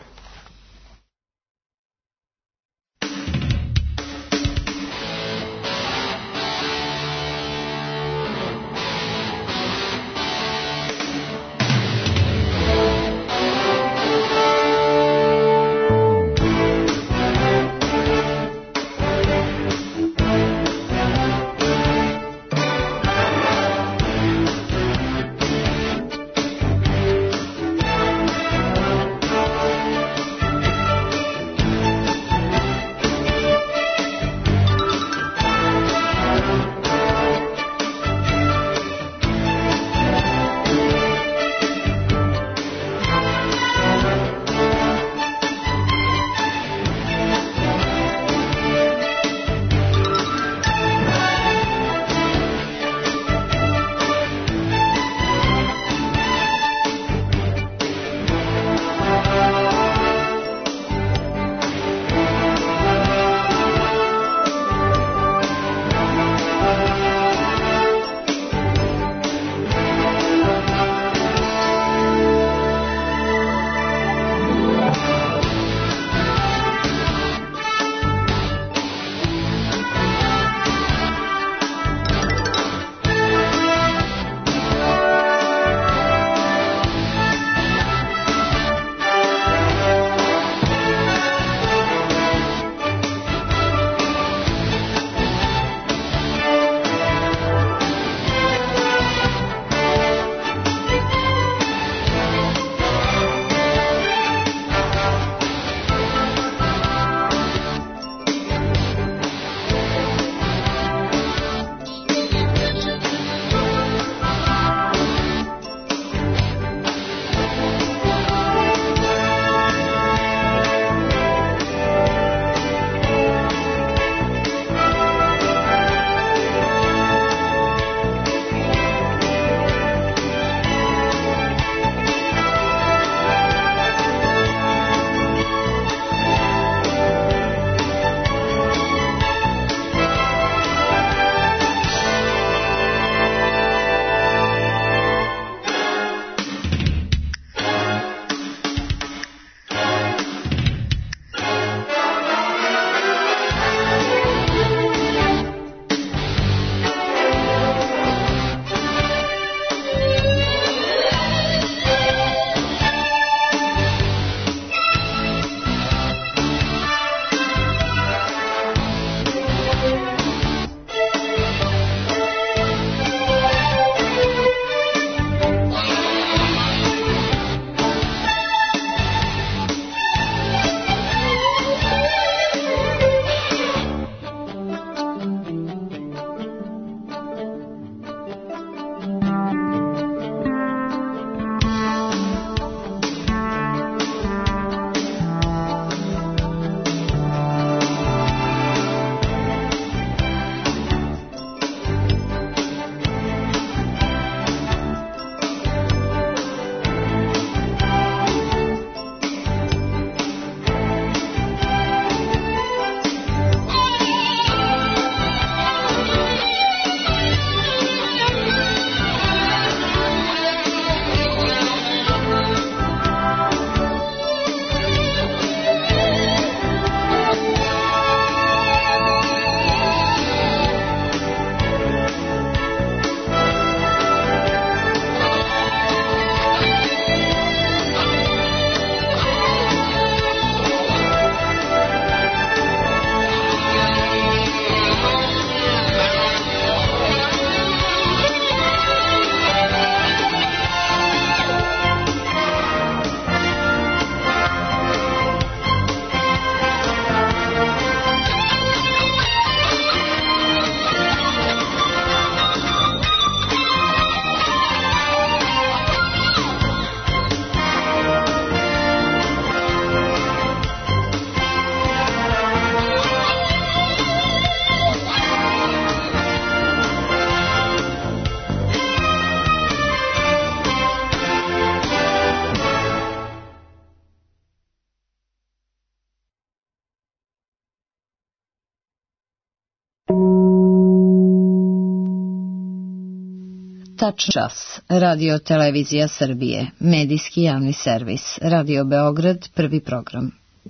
Tačan čas. Radio Televizija Srbije. Medijski javni servis. Radio Beograd. Prvi program.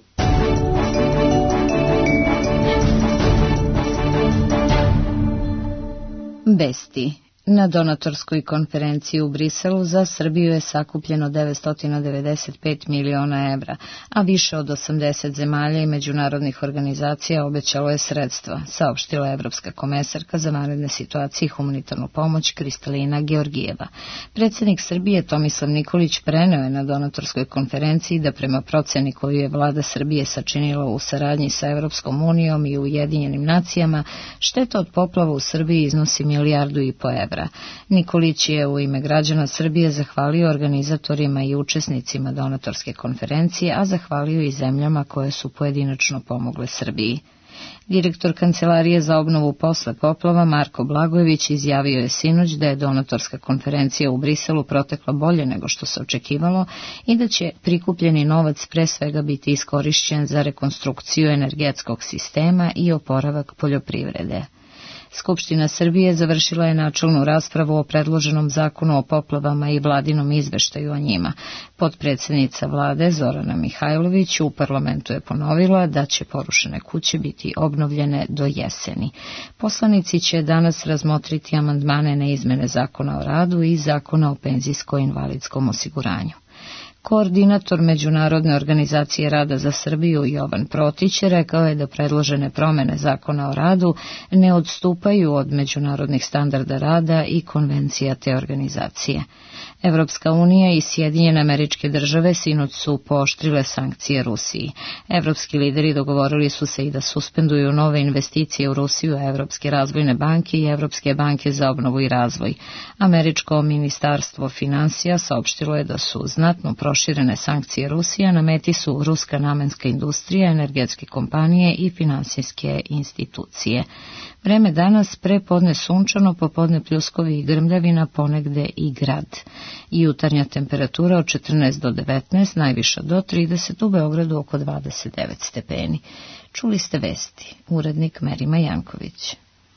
Vesti. Na donatorskoj konferenciji u Briselu za Srbiju je sakupljeno devetsto devedeset pet miliona evra, a više od osamdeset zemalja i međunarodnih organizacija obećalo je sredstva, saopštila evropska komesarka za vanredne situacije i humanitarnu pomoć Kristalina Georgijeva. Predsjednik Srbije Tomislav Nikolić preneo je na donatorskoj konferenciji da prema proceni koju je vlada Srbije sačinila u saradnji sa Evropskom unijom i Ujedinjenim nacijama, šteta od poplava u Srbiji iznosi milijardu i po evra. Nikolić je u ime građana Srbije zahvalio organizatorima i učesnicima donatorske konferencije, a zahvalio i zemljama koje su pojedinačno pomogle Srbiji. Direktor Kancelarije za obnovu posle poplava Marko Blagojević izjavio je sinoć da je donatorska konferencija u Briselu protekla bolje nego što se očekivalo i da će prikupljeni novac pre svega biti iskorišćen za rekonstrukciju energetskog sistema i oporavak poljoprivrede. Skupština Srbije završila je načelnu raspravu o predloženom zakonu o poplavama i vladinom izveštaju o njima. Potpredsjednica vlade Zorana Mihajlović u parlamentu je ponovila da će porušene kuće biti obnovljene do jeseni. Poslanici će danas razmotriti amandmane na izmene zakona o radu i zakona o penzijsko-invalidskom osiguranju. Koordinator Međunarodne organizacije rada za Srbiju Jovan Protić rekao je da predložene promene zakona o radu ne odstupaju od međunarodnih standarda rada i konvencija te organizacije. Evropska unija i Sjedinjene Američke Države sinoć su pooštrile sankcije Rusiji. Evropski lideri dogovorili su se i da suspenduju nove investicije u Rusiju, Evropske razvojne banke i Evropske banke za obnovu i razvoj. Američko ministarstvo finansija saopštilo je da su znatno proširene sankcije Rusije, na meti su ruska namenska industrija, energetske kompanije i finansijske institucije. Vreme danas prepodne sunčano, popodne pljuskovi i grmljavina, ponegde i grad. Jutarnja temperatura od četrnaest do devetnaest, najviša do trideset, u Beogradu oko dvadeset devet stepeni. Čuli ste vesti. Urednik Merima Janković.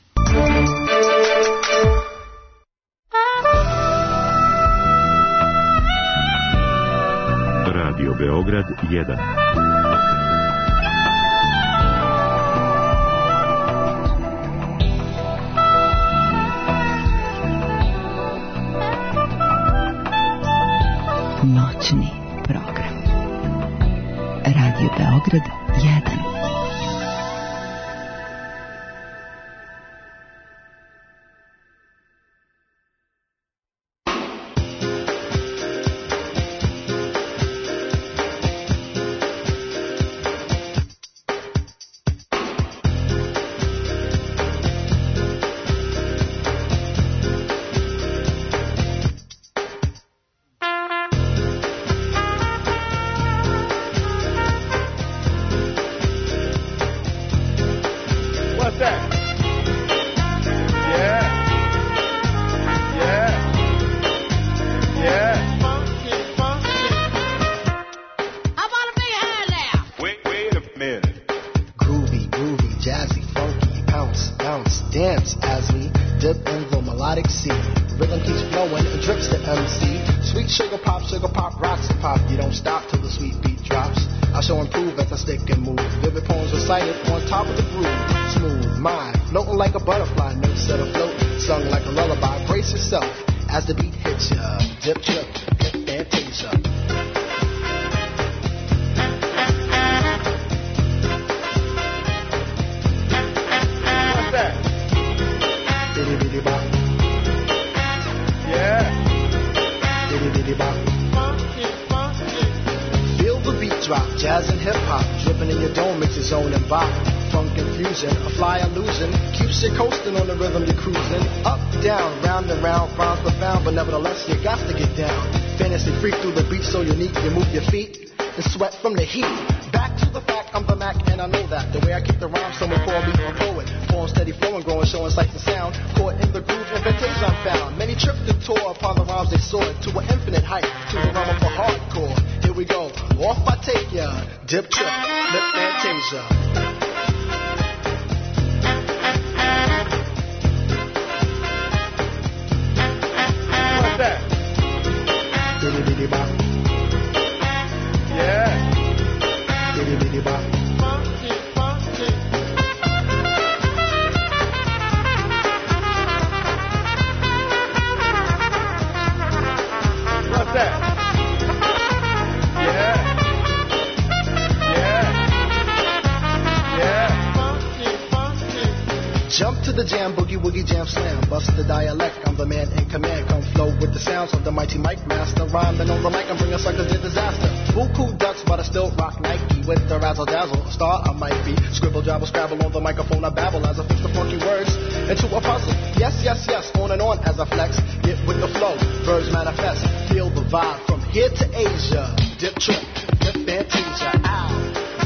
Radio Beograd jedan. Noćni program. Radio Beograd jedan. Bitty bitty bop. Yeah. Bitty bitty bop. Funky, funky. What's that? Yeah. Yeah. Yeah. Funky, funky. Jump to the jam, boogie woogie jam slam. Bust the dialect, I'm the man in command. Come flow with the sounds of the mighty mic master. Rhyming on the mic, I'm bringing suckers to disaster. Buku ducks, but I still rock Nike with the razzle dazzle. A star I might be. Scribble, jabble, scrabble on the microphone. I babble as I fix the funky words into a puzzle. Yes, yes, yes, on and on as I flex. Get with the flow, verbs manifest. Feel the vibe from here to Asia. Dip trip, dip fantasia. Ow.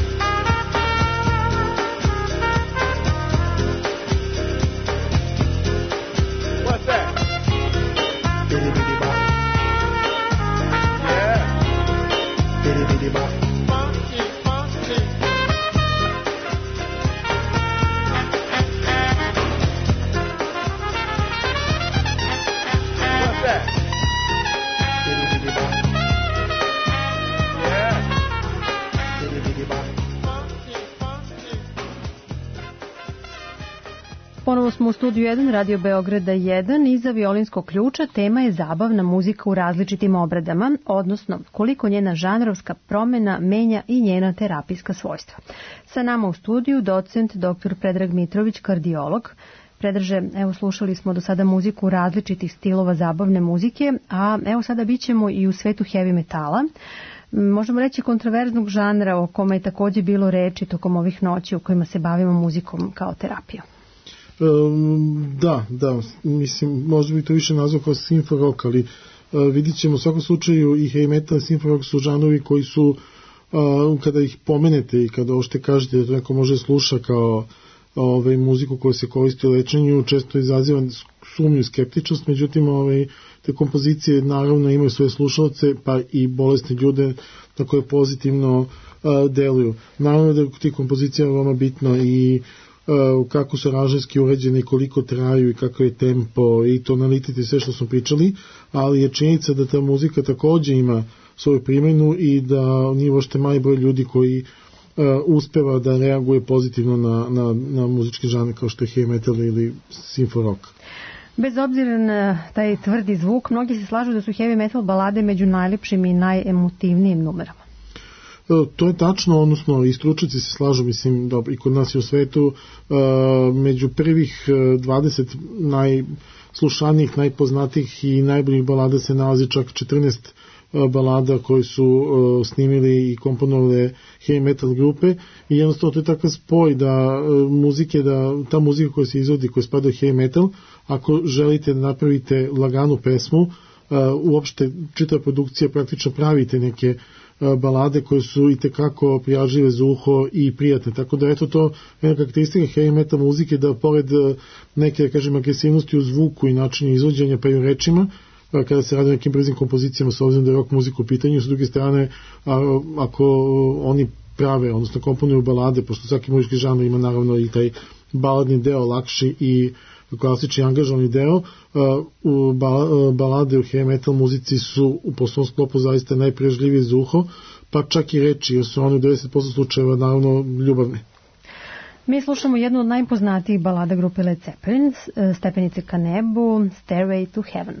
What's that? Bitty bitty bop. Yeah. Bitty bitty bop. Funky, funky. What's that? Bitty bitty bop. Yeah. Bitty bitty bop. Funky, funky. Ponovo smo u studiju jedan, Radio Beograda jedan. Iza violinskog ključa tema je zabavna muzika u različitim obradama, odnosno koliko njena žanrovska promena menja i njena terapijska svojstva. Sa nama u studiju docent doktor Predrag Mitrović, kardiolog. Predrže, evo slušali smo do sada muziku različitih stilova zabavne muzike, a evo sada bit ćemo i u svetu heavy metala. Možemo reći kontroverznog žanra o kome je takođe bilo reči tokom ovih noći u kojima se bavimo muzikom kao terapijom. Um, da, da, mislim, možda bi to više nazvao kao synth rock, ali uh, vidit ćemo u svakom slučaju i heavy metal i synth rock su žanovi koji su, uh, kada ih pomenete i kada ošte kažete da to neko može sluša kao ovaj, muziku koja se koristi u lečenju, često izaziva sumnju i skeptičnost, međutim ovaj, te kompozicije naravno imaju svoje slušalce, pa i bolesne ljude na koje pozitivno uh, deluju. Naravno da je ti kompozicija veoma bitno i Uh, kako su aranžerski uređene i koliko traju i kako je tempo i tonalitet i sve što smo pričali, ali je činjenica da ta muzika takođe ima svoju primjenu i da nije uopšte mali broj ljudi koji uh, uspeva da reaguje pozitivno na, na, na muzičke žanre kao što je heavy metal ili synth rock. Bez obzira na taj tvrdi zvuk, mnogi se slažu da su heavy metal balade među najlepšim i najemotivnijim numerama. To je tačno, odnosno i stručnjaci se slažu, mislim, dobro, i kod nas i u svetu, uh, među prvih dvadeset najslušanijih, najpoznatijih i najboljih balada se nalazi čak četrnaest uh, balada koji su uh, snimili i komponovali heavy metal grupe i jednostavno to je takav spoj da uh, muzike, da ta muzika koja se izvodi, koja spada u heavy metal, ako želite da napravite laganu pesmu, uh, uopšte čitava produkcija praktično pravite neke balade koje su i tekako prijažljive za uho i prijatne, tako da eto to jedna karakteristika heavy metal muzike da pored neke, da kažem, agresivnosti u zvuku i načinu izvođenja pa i u rečima, kada se radi o nekim brzim kompozicijama s obzirom da je rock muzika u pitanju, s druge strane a, ako oni prave, odnosno komponuju balade, pošto svaki muzički žanr ima naravno i taj baladni deo, lakši i klasični angažovani deo, uh, u balade u heavy metal muzici su u poslovnom sklopu zaista najprežljivije za uho, pa čak i reči, jer su oni u devedeset posto slučajeva naravno ljubavne. Mi slušamo jednu od najpoznatijih balada grupe Led Zeppelin, Stepenice ka nebu, Stairway to Heaven.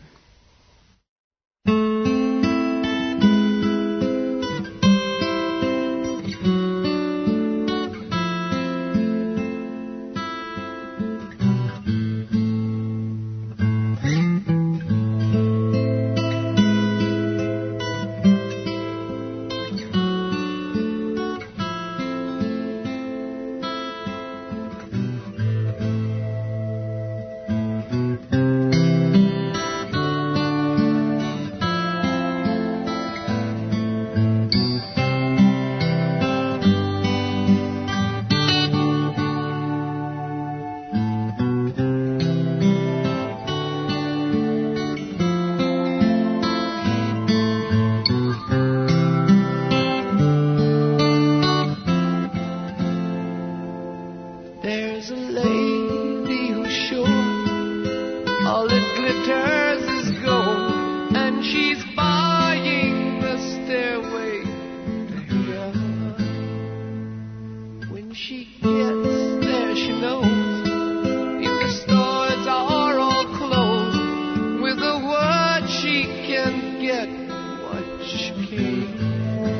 get what she came for.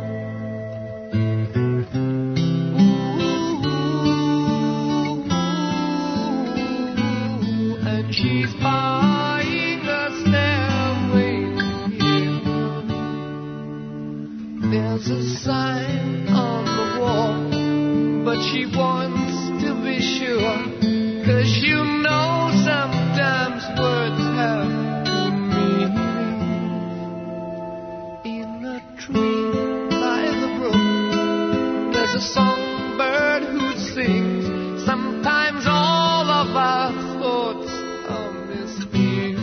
Ooh, and she's buying a stairway here. There's a sign on the wall, but she wants to be sure, 'cause you know sometimes words have two meanings. In a tree by the brook, there's a songbird who sings. Sometimes all of our thoughts are misheard.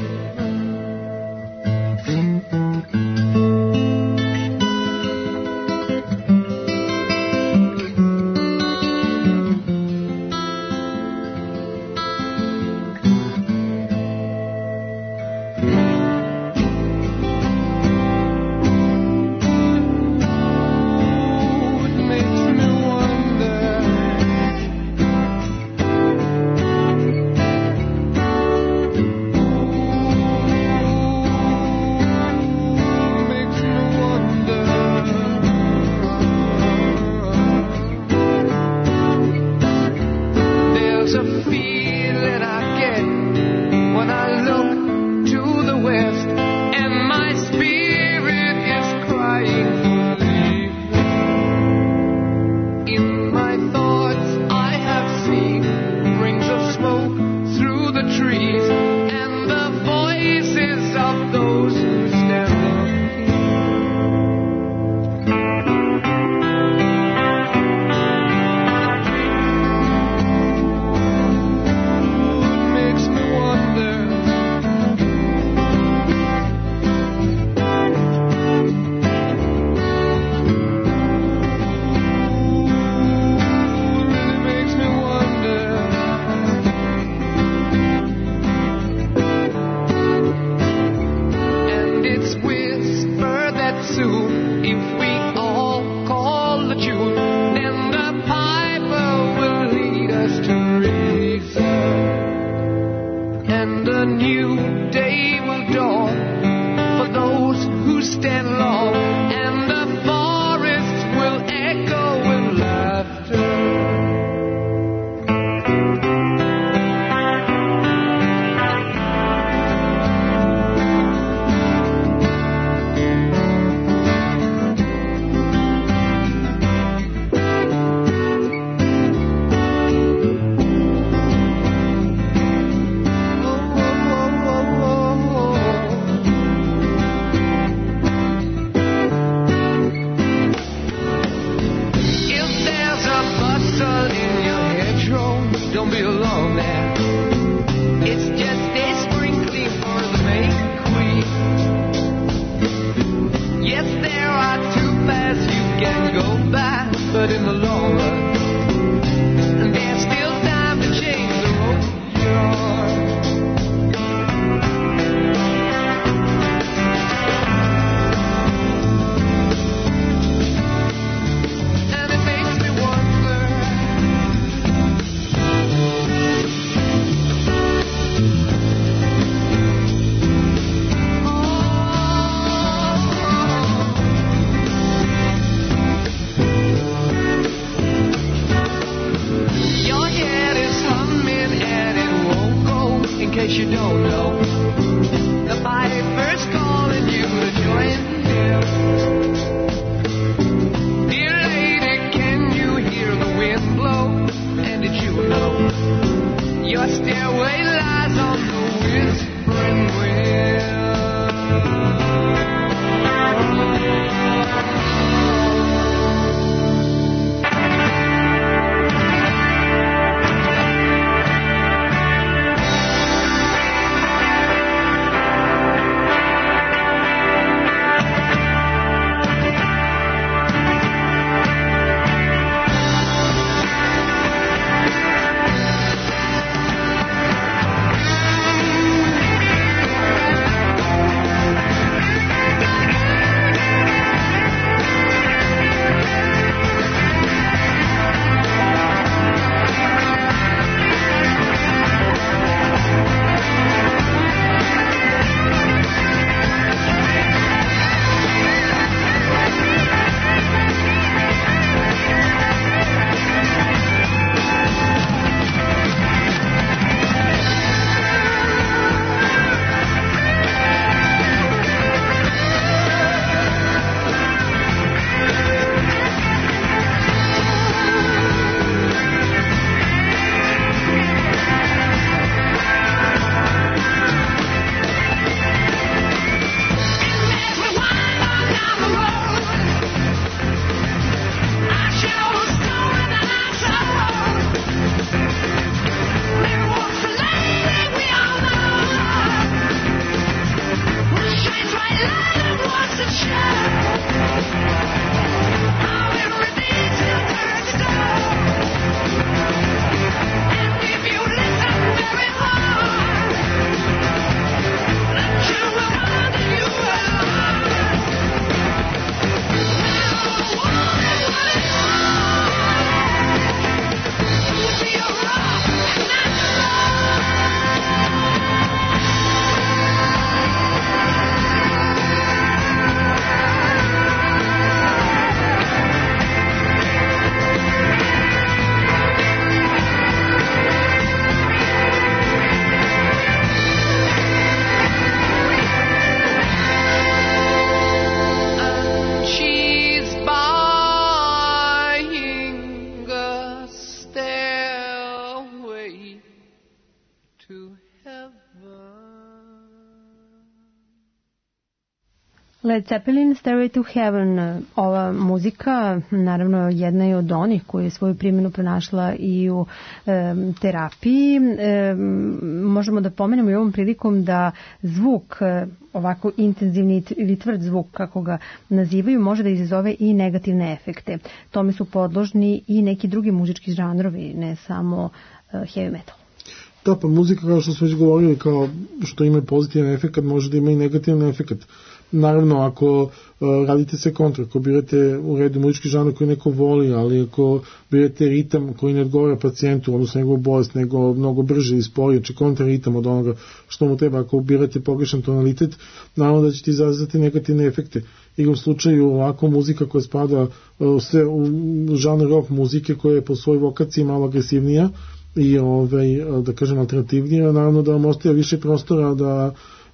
Led Zeppelin, Stairway to Heaven, ova muzika naravno jedna je od onih koji je svoju primjenu pronašla i u e, terapiji. E, možemo da pomenemo i ovom prilikom da zvuk, e, ovako intenzivni ili tvrd zvuk, kako ga nazivaju, može da izazove i negativne efekte. Tome su podložni i neki drugi muzički žanrovi, ne samo e, heavy metal. Da, pa muzika, kao što smo već govorili, kao što ima pozitivan efekt, može da ima i negativan efekt. Naravno, ako uh, radite sve kontra, ako birate u redu muzički žanr koji neko voli, ali ako birate ritam koji ne odgovara pacijentu, odnosno njegovu bolest, nego mnogo brže i sporije, či kontra ritam od onoga što mu treba, ako birate pogrešan tonalitet, naravno da ćete izazvati negativne efekte. Igrom slučaju ovako muzika koja spada uh, sve u žanr rock muzike koja je po svojoj vokaciji malo agresivnija i ovaj, da kažem alternativnija, naravno da vam ostaje više prostora da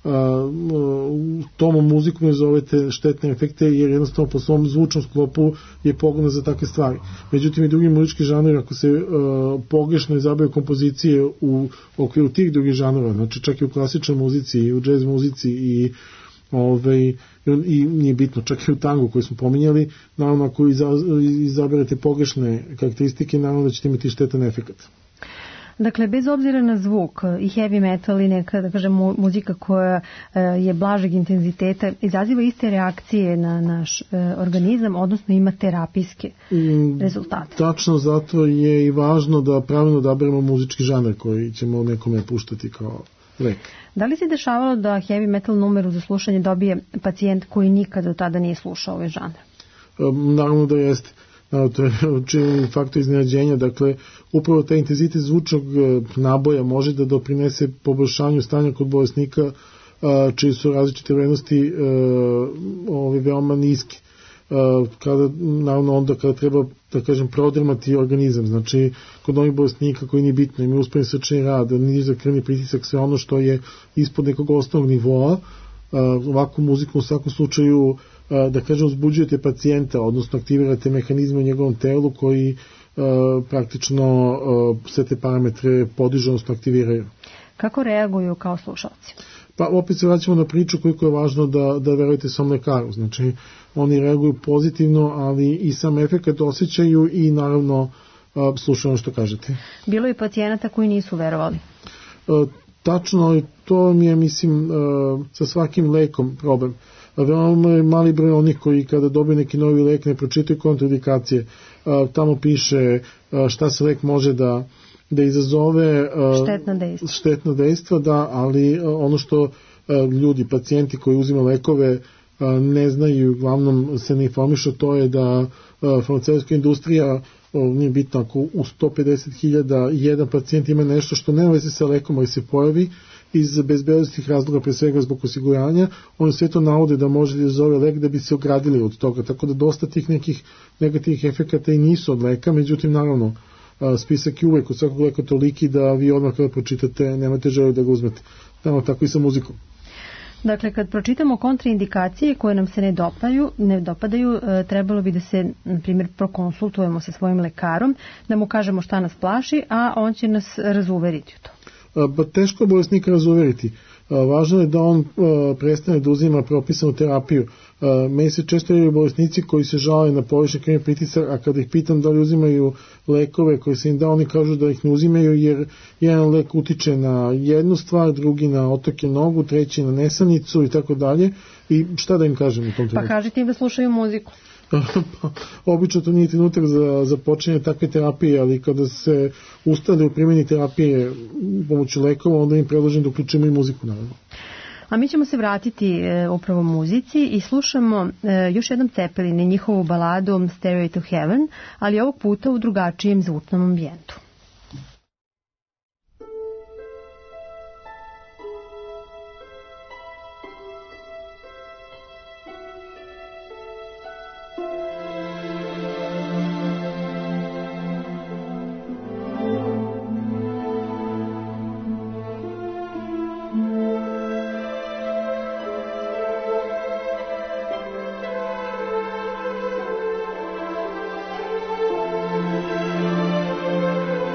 tom muziku ne zovete štetne efekte, jer jednostavno po svom zvučnom sklopu je pogodna za takve stvari. Međutim i drugi muzički žanri, ako se uh, pogrešno izaberu kompozicije u okviru tih drugih žanrova, znači čak i u klasičnoj muzici i u džez muzici i ovaj, i nije bitno, čak i u tangu koji smo pominjali, naravno ako izaberete pogrešne karakteristike, naravno da ćete imati štetan efekt. Dakle, bez obzira na zvuk i heavy metal i neka, da kažem, muzika koja je blažeg intenziteta, izaziva iste reakcije na naš organizam, odnosno ima terapijske rezultate. Tačno, zato je i važno da pravilno odaberemo muzički žanr koji ćemo nekome puštati kao lek. Da li se dešavalo da heavy metal numeru za slušanje dobije pacijent koji nikad do tada nije slušao ovaj žanr? Naravno da jeste. No, to je čini faktor iznenađenja, dakle upravo taj intenzitet zvučnog naboja može da doprinese poboljšanju stanja kod bolesnika čiji su različite vrednosti ove veoma niske. Kada, naravno onda kada treba, da kažem, prodrmati organizam, znači kod ovih bolesnika koji nije bitno, imaju usporeni srčani rad, nizak krvni pritisak, sve ono što je ispod nekog osnovnog nivoa, ovakvu muziku u svakom slučaju, da kažem, uzbuđujete pacijenta, odnosno aktivirate mehanizme u njegovom telu koji uh, praktično uh, sve te parametre podižu, odnosno aktiviraju. Kako reaguju kao slušalci? Pa opet se vraćamo na priču koliko je važno da, da verujete svom lekaru. Znači, oni reaguju pozitivno, ali i sam efekt osjećaju i naravno uh, slušaju ono što kažete. Bilo je pacijenata koji nisu verovali? Uh, tačno, to mi je, mislim, uh, sa svakim lekom problem. Veoma je mali broj onih koji kada dobiju neki novi lek ne pročitaju kontraindikacije. Tamo piše šta se lek može da, da izazove štetna dejstva. štetna dejstva, da, ali ono što ljudi, pacijenti koji uzimaju lekove ne znaju, uglavnom se ne informišu, to je da farmaceutska industrija, nije bitno, ako u sto pedeset hiljada jedan pacijent ima nešto što nema veze sa lekom, ali se pojavi iz bezbednostnih razloga, pre svega zbog osiguranja, oni sve to navode da može da zove lek da bi se ogradili od toga, tako da dosta tih nekih negativnih efekata i nisu od leka, međutim naravno spisak je uvek od svakog leka toliki da vi odmah kada pročitate nemate želju da ga uzmete. Naravno, tako i sa muzikom. Dakle, kad pročitamo kontraindikacije koje nam se ne dopadaju, ne dopadaju, trebalo bi da se, na primjer, prokonsultujemo sa svojim lekarom, da mu kažemo šta nas plaši, a on će nas razuveriti u to. Ba, teško je bolesnika razuveriti. Važno je da on prestane da uzima propisanu terapiju. Meni se često javljaju bolesnici koji se žale na povišen krvni pritisak, a kada ih pitam da li uzimaju lekove koje se im da, oni kažu da ih ne uzimaju jer jedan lek utiče na jednu stvar, drugi na otoke nogu, treći na nesanicu i tako dalje. I šta da im kažem u tom trenutku? Pa kažete im da slušaju muziku. Obično to nije trenutak za, za počinje takve terapije, ali kada se ustade u primjeni terapije pomoću lekova, onda im predlažem da uključimo i muziku, naravno. A mi ćemo se vratiti e, upravo muzici i slušamo e, još jednom Zeppelin i njihovu baladu Stairway to Heaven, ali ovog puta u drugačijem zvučnom ambijentu. Thank you.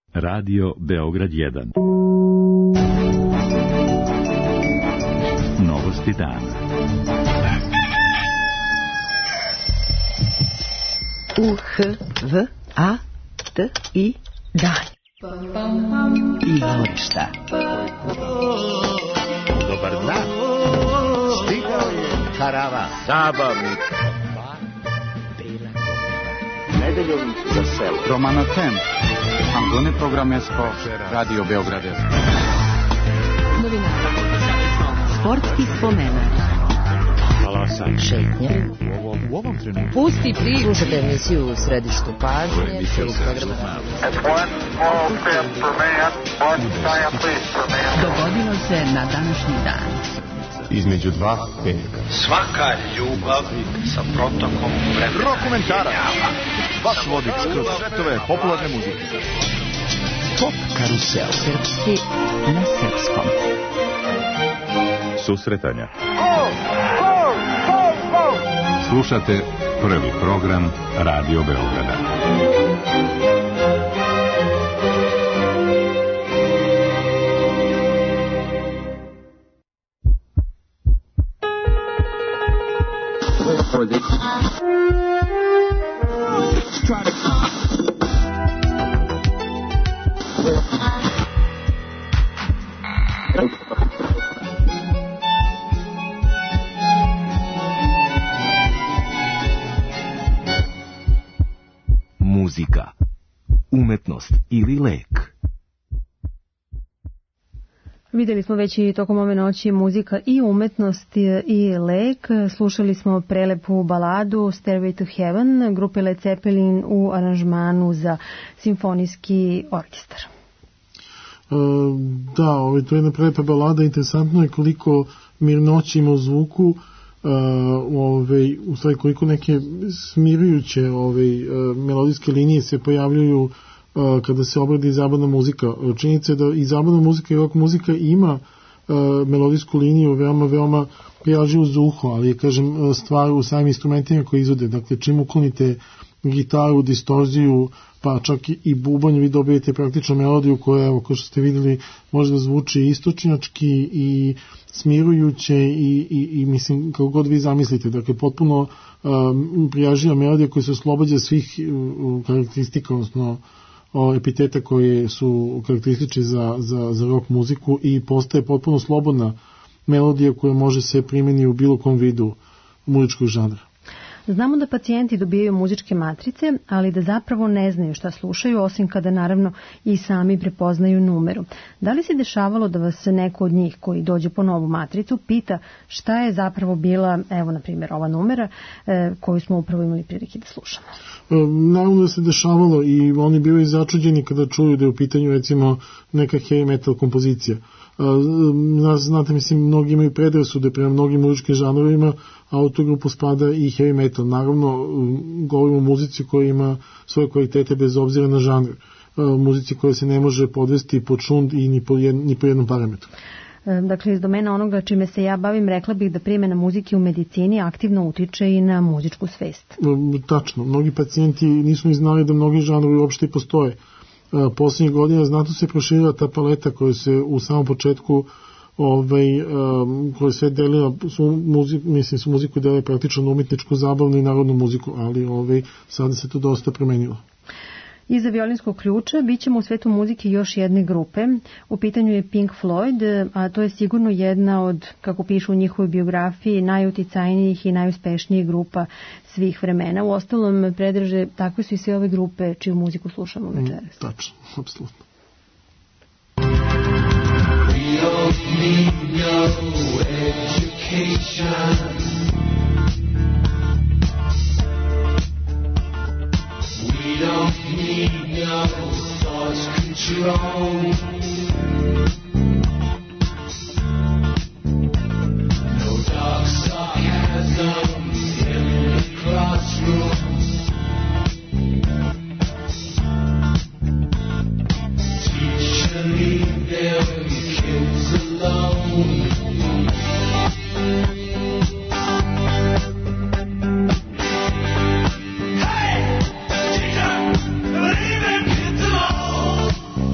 Radio Beograd jedan. Novosti dana. U H V A T I dan. Izvorišta. Dobar dan. Stigao je karava zabavnik. Nedeljom za selo. Romano Tem. Antone Programesko, Radio Beograd. Novina. Sportski spomenak. Halasan. Šetnja. U ovom trenutku. Pusti priču. Slušajte emisiju u središtu pažnje. Dogodilo se na današnji dan. Između dva petka. Svaka ljubav sa protokom vremena. Rokomentara. Vaš vodič kroz svetove popularne muzike. Top karusel. Srpski na srpskom. Susretanja. Slušate prvi program Radio Beograda. Muzika, umetnost ili lek. Videli smo već i tokom ove noći muzika i umetnost i lek. Slušali smo prelepu baladu Stairway to Heaven grupe Led Zeppelin u aranžmanu za simfonijski orkestar. Da, ovaj, to je jedna prelepa balada. Interesantno je koliko mirnoći ima u zvuku, uh, ovaj, u stvari koliko neke smirujuće ovaj, uh, melodijske linije se pojavljuju uh, kada se obradi zabavna muzika. Činjenica je da i zabavna muzika i rock muzika ima uh, melodijsku liniju veoma, veoma prijaživu za uho, ali je, kažem, stvar u samim instrumentima koji izvode. Dakle, čim uklonite gitaru, distorziju, pa čak i bubanj, vi dobijete praktično melodiju koja, evo, kao što ste vidjeli, može da zvuči istočnjački i smirujuće i, i, i mislim, kako god vi zamislite. Dakle, potpuno um, prijaživa melodija koja se oslobađa svih uh, karakteristika, odnosno o, epiteta koje su karakteristični za, za, za rock muziku i postaje potpuno slobodna melodija koja može se primjeni u bilo kom vidu muzičkog žanra. Znamo da pacijenti dobijaju muzičke matrice, ali da zapravo ne znaju šta slušaju, osim kada naravno i sami prepoznaju numeru. Da li se dešavalo da vas neko od njih koji dođe po novu matricu pita šta je zapravo bila, evo na primjer ova numera e, koju smo upravo imali prilike da slušamo? E, naravno da se dešavalo i oni bili začuđeni kada čuju da je u pitanju recimo neka heavy metal kompozicija. Znate, mislim, mnogi imaju predrasude prema mnogim muzičkim žanrovima, a u tu grupu spada i heavy metal. Naravno, govorimo o muzici koja ima svoje kvalitete bez obzira na žanr. Muzici koja se ne može podvesti pod šund i ni po, jed, ni po jednom parametru. Dakle, iz domena onoga čime se ja bavim, rekla bih da primjena muzike u medicini aktivno utiče i na muzičku svest. Tačno. Mnogi pacijenti nisu ni znali da mnogi žanrovi uopšte i postoje. Posljednjih godina znatno se proširila ta paleta koja se u samom početku ovaj, um, koja se delila su muziku, mislim su muziku delila praktično na umetničku, zabavnu i narodnu muziku, ali ovaj, sada se to dosta promenilo. Iza violinskog ključa bit ćemo u svetu muzike još jedne grupe. U pitanju je Pink Floyd, a to je sigurno jedna od, kako pišu u njihovoj biografiji, najuticajnijih i najuspešnijih grupa svih vremena. U ostalom, Predraže, takve su i sve ove grupe čiju muziku slušamo večeras. Mm, tačno, apsolutno. We don't need no education. We don't need no thought control. No dark sarcasm in the classroom. Teacher, leave them kids alone. Hey, teacher, leave them kids alone.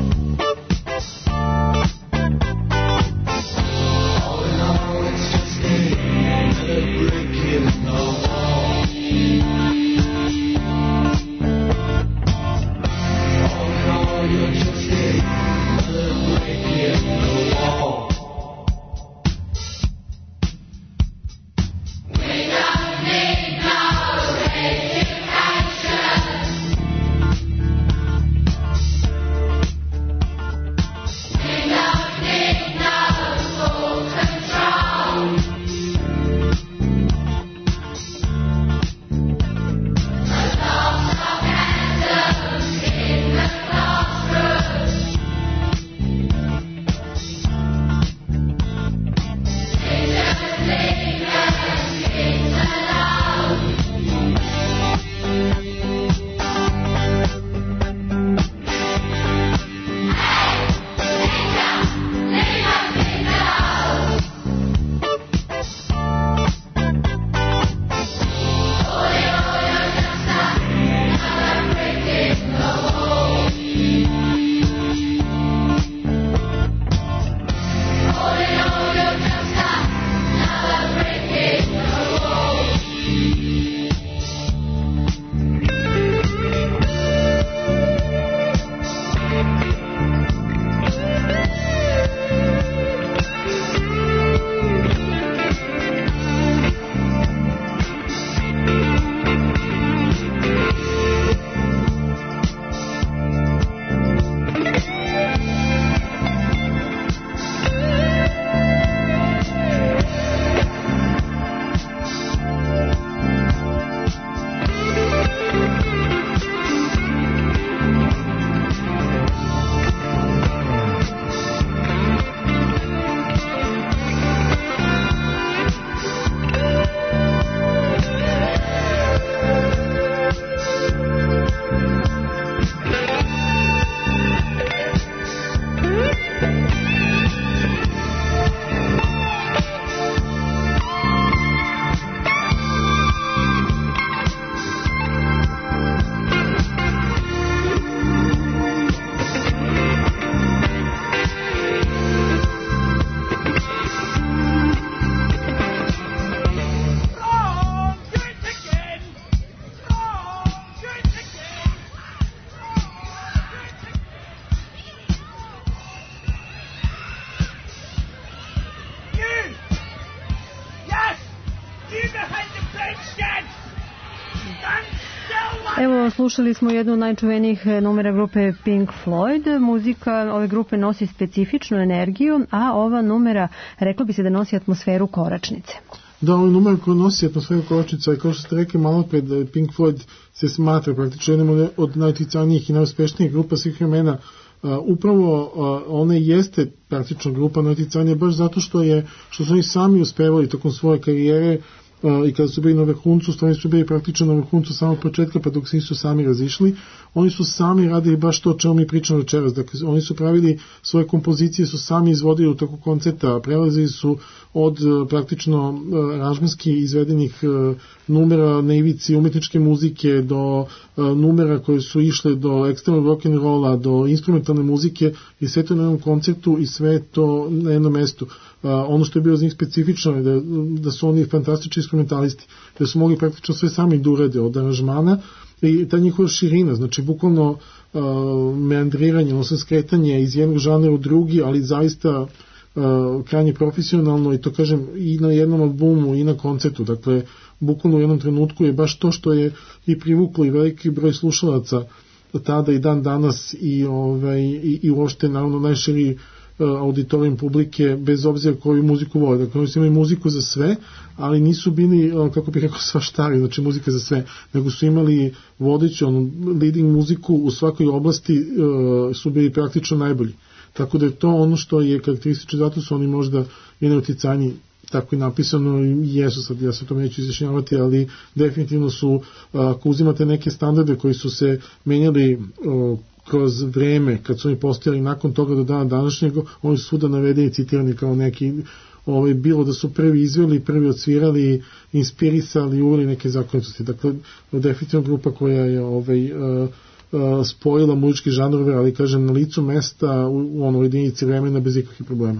Evo, slušali smo jednu od najčuvenijih numera grupe Pink Floyd. Muzika ove grupe nosi specifičnu energiju, a ova numera, reklo bi se da nosi atmosferu koračnice. Da, ovaj numer koji nosi atmosferu koračnica i kao što ste rekli malo pred, Pink Floyd se smatra praktično jednom od najuticanijih i najuspešnijih grupa svih vremena. Uh, upravo uh, ona jeste praktično grupa najuticanija baš zato što je što su oni sami uspevali tokom svoje karijere uh, i kada su bili na vrhuncu, oni su bili praktično na vrhuncu samog početka pa dok se nisu sami razišli, oni su sami radili baš to o čemu mi pričamo večeras. Dakle, oni su pravili svoje kompozicije, su sami izvodili u toku koncerta, prelazili su od uh, praktično uh, aranžmanski izvedenih uh, numera na ivici umetničke muzike do uh, numera koje su išle do ekstremnog rock'n'rolla, do instrumentalne muzike i sve to na jednom koncertu i sve to na jednom mestu. Uh, ono što je bilo za njih specifično je da, da su oni fantastični instrumentalisti, da su mogli praktično sve sami da urede od aranžmana i ta njihova širina, znači bukvalno uh, meandriranje, odnosno skretanje iz jednog žanra u drugi, ali zaista uh, krajnje profesionalno i to kažem i na jednom albumu i na koncertu, dakle bukvalno u jednom trenutku je baš to što je i privuklo i veliki broj slušalaca tada i dan danas i, ovaj, i, i uopšte naravno najširi auditorijum publike bez obzira koju muziku vole. Dakle, oni su imali muziku za sve, ali nisu bili, kako bih rekao, svaštari, znači muzika za sve, nego su imali vodeću, ono, leading muziku u svakoj oblasti uh, su bili praktično najbolji. Tako da je to ono što je karakteristično, zato su oni možda i neuticajni, tako i napisano i jesu, sad ja se to neću izjašnjavati, ali definitivno su, ako uzimate neke standarde koji su se menjali uh, kroz vreme, kad su oni postojali nakon toga do dana današnjeg, oni su svuda navedeni i citirani kao neki, ovaj, bilo da su prvi izveli, prvi odsvirali, inspirisali, uveli neke zakonitosti. Dakle, definitivno grupa koja je ovaj, uh, uh, spojila muzičke žanrove, ali kažem na licu mesta u, u onoj jedinici vremena bez ikakvih problema.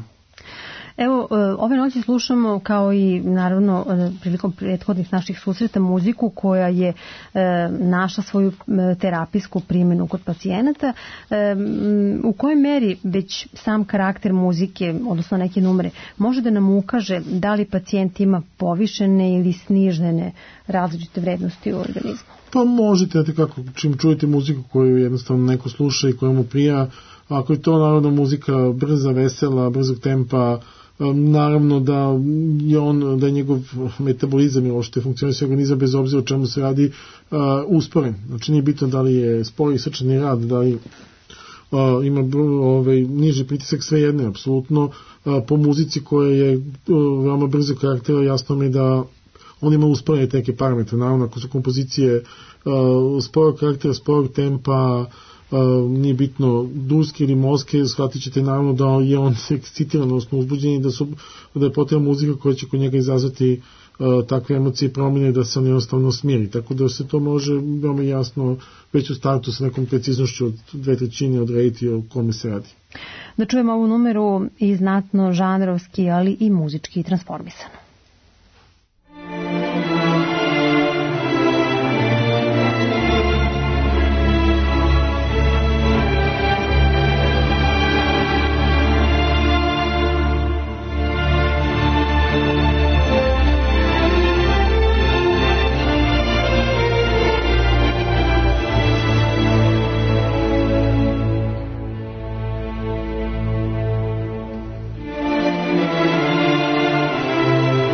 Evo, ove noći slušamo kao i naravno prilikom prethodnih naših susreta muziku koja je e, našla svoju terapijsku primjenu kod pacijenata. E, u kojoj meri već sam karakter muzike, odnosno neke numere, može da nam ukaže da li pacijent ima povišene ili snižene različite vrednosti u organizmu? Pa možete, znate kako, čim čujete muziku koju jednostavno neko sluša i koja mu prija, ako je to naravno muzika brza, vesela, brzog tempa, naravno da je on, da je njegov metabolizam i uopšte funkcionisanje organizma bez obzira o čemu se radi uh, usporen. Znači nije bitno da li je spori srčani rad, da li uh, ima ovaj, niži pritisak, sve jedne, apsolutno uh, po muzici koja je uh, veoma brzo karaktera, jasno mi da on ima usporene neke parametre, naravno ako su kompozicije uh, sporog karaktera, sporog tempa, Uh, nije bitno durske ili moske, shvatit ćete naravno da je on ekscitiran, odnosno uzbuđen i da, su, da je potrebna muzika koja će kod njega izazvati uh, takve emocije i promjene da se on jednostavno smiri. Tako da se to može veoma jasno već u startu sa nekom preciznošću od dve trećine odrediti o kome se radi. Da čujemo ovu numeru i znatno žanrovski, ali i muzički transformisano. Thank you.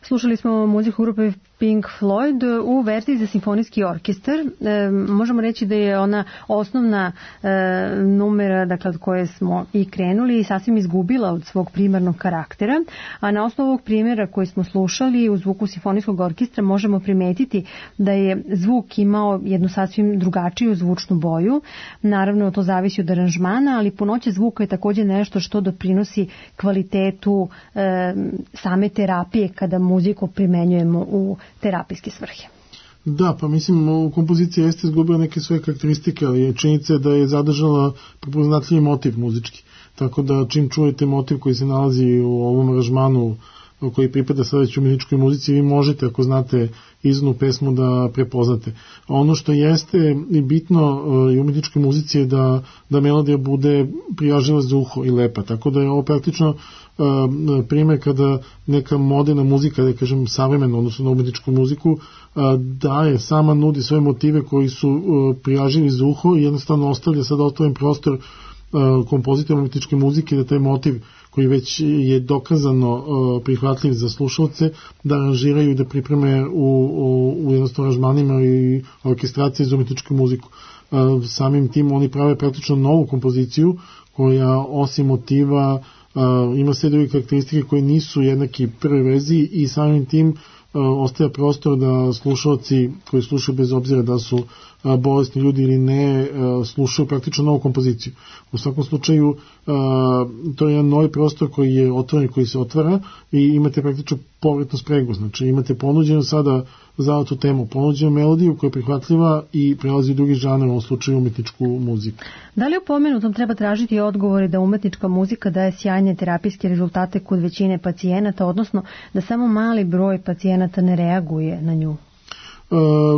Slušali smo muziku grupe Pink Floyd u verziji za simfonijski orkestar. E, možemo reći da je ona osnovna e, numera, dakle, od koje smo i krenuli i sasvim izgubila od svog primarnog karaktera, a na osnovu ovog primjera koji smo slušali u zvuku simfonijskog orkestra možemo primetiti da je zvuk imao jednu sasvim drugačiju zvučnu boju. Naravno, to zavisi od aranžmana, ali punoća zvuka je također nešto što doprinosi kvalitetu e, same terapije kada muziku primenjujemo u terapijske svrhe. Da, pa mislim, kompozicija jeste izgubila neke svoje karakteristike, ali je činjenica da je zadržala prepoznatljivi motiv muzički. Tako da čim čujete motiv koji se nalazi u ovom aranžmanu koji pripada sada već umjetničkoj muzici, vi možete, ako znate izvornu pesmu, da prepoznate. A ono što jeste i bitno i u umjetničkoj muzici je da, da melodija bude prijaživa za uho i lepa. Tako da je ovo praktično uh, primjer kada neka moderna muzika, da kažem savremena, odnosno na umjetničku muziku, uh, daje, sama nudi svoje motive koji su uh, prijaživi za uho i jednostavno ostavlja sada otvoren prostor uh, kompozitora umjetničke muzike da taj motiv koji već je dokazano uh, prihvatljiv za slušalce, da aranžiraju i da pripreme u, u, u jednostavno aranžmanima i orkestracije za umjetničku muziku. Uh, samim tim oni prave praktično novu kompoziciju koja osim motiva uh, ima sve druge karakteristike koje nisu jednaki prvoj verziji i samim tim uh, ostaje prostor da slušalci koji slušaju bez obzira da su uh, bolesni ljudi ili ne, uh, slušaju praktično novu kompoziciju. U svakom slučaju uh, to je jedan novi prostor koji je otvoren, koji se otvara i imate praktično povratnu spregu, znači imate ponuđenu sada za tu temu, ponuđenu melodiju koja je prihvatljiva i prelazi u drugi žanr, u ovom slučaju umetničku muziku. Da li u pomenutom treba tražiti odgovore da umetnička muzika daje sjajne terapijske rezultate kod većine pacijenata, odnosno da samo mali broj pacijenata ne reaguje na nju? E,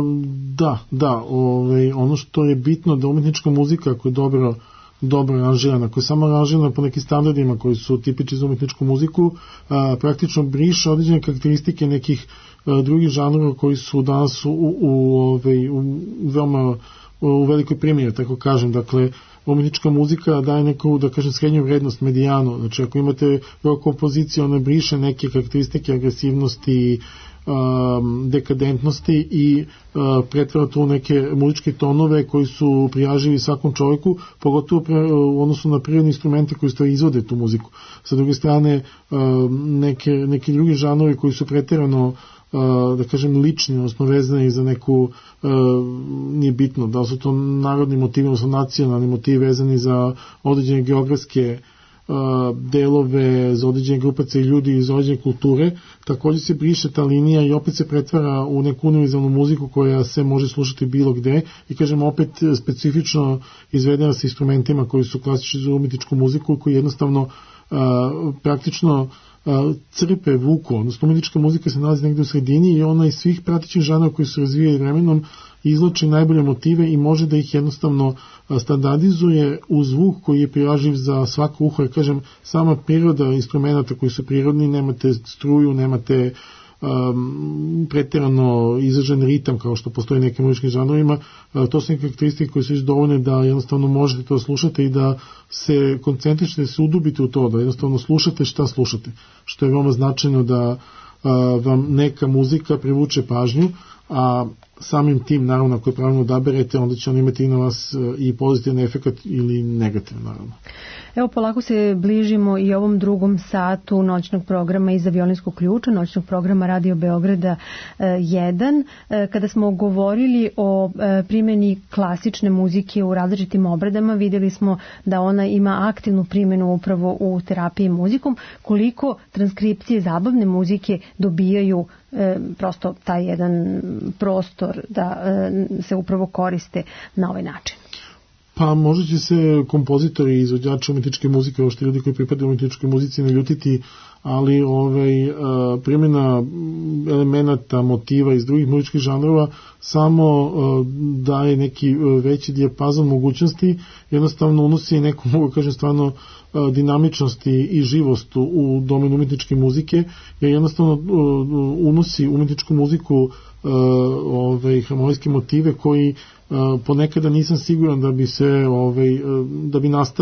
da, da, ovaj, ono što je bitno da umetnička muzika ako je dobro dobro aranžirana, koja je samo aranžirana po nekim standardima koji su tipični za umetničku muziku, a, praktično briše određene karakteristike nekih a, drugih žanrova koji su danas u, u, u, u, u veoma u velikoj primjeri, tako kažem. Dakle, umetnička muzika daje neku, da kažem, srednju vrednost, medijanu. Znači, ako imate kompoziciju, ona briše neke karakteristike agresivnosti, dekadentnosti i uh, pretvara to u neke muzičke tonove koji su prijaživi svakom čovjeku, pogotovo pre, u odnosu na prirodne instrumente koji stoji izvode tu muziku. Sa druge strane, uh, neke, neke drugi žanovi koji su pretjerano uh, da kažem lični, odnosno vezani za neku, uh, nije bitno da su to narodni motivi, odnosno nacionalni motivi vezani za određene geografske delove, za određene grupace i ljudi iz određene kulture, također se briše ta linija i opet se pretvara u neku univerzalnu muziku koja se može slušati bilo gde i kažem opet specifično izvedena sa instrumentima koji su klasični za umjetničku muziku koji jednostavno a, praktično a, crpe vuku, odnosno umjetnička muzika se nalazi negde u sredini i ona iz svih pratičnih žanrova koji su razvijali vremenom izlači najbolje motive i može da ih jednostavno standardizuje u zvuk koji je prilaživ za svako uho. Jer kažem, sama priroda instrumenta koji su prirodni, nemate struju, nemate um, pretjerano izražen ritam kao što postoji nekim muzičkim žanrovima, uh, to su neke karakteristike koje su već dovoljne da jednostavno možete to slušati i da se koncentrišete, da se udubite u to, da jednostavno slušate šta slušate, što je veoma značajno da uh, vam neka muzika privuče pažnju, a samim tim, naravno, ako je pravilno odaberete, onda će on imati i na vas i pozitivan efekt ili negativan, naravno. Evo, polako se bližimo i ovom drugom satu noćnog programa Iza violinskog ključa, noćnog programa Radio Beograda jedan, kada smo govorili o primjeni klasične muzike u različitim obradama, vidjeli smo da ona ima aktivnu primjenu upravo u terapiji muzikom, koliko transkripcije zabavne muzike dobijaju e, prosto taj jedan prostor da e, se upravo koriste na ovaj način. Pa možda će se kompozitori i izvođači umjetničke muzike, ovo što ljudi koji pripadaju umjetničkoj muzici, ne ljutiti, ali ovaj, primjena elemenata, motiva iz drugih muzičkih žanrova samo daje neki veći dijapazon mogućnosti, jednostavno unosi neku, mogu kažem, stvarno dinamičnosti i živost u domenu umjetničke muzike, jer jednostavno unosi umjetničku muziku ovaj, harmonijske motive koji ponekada nisam siguran da bi se ovaj, da bi nastali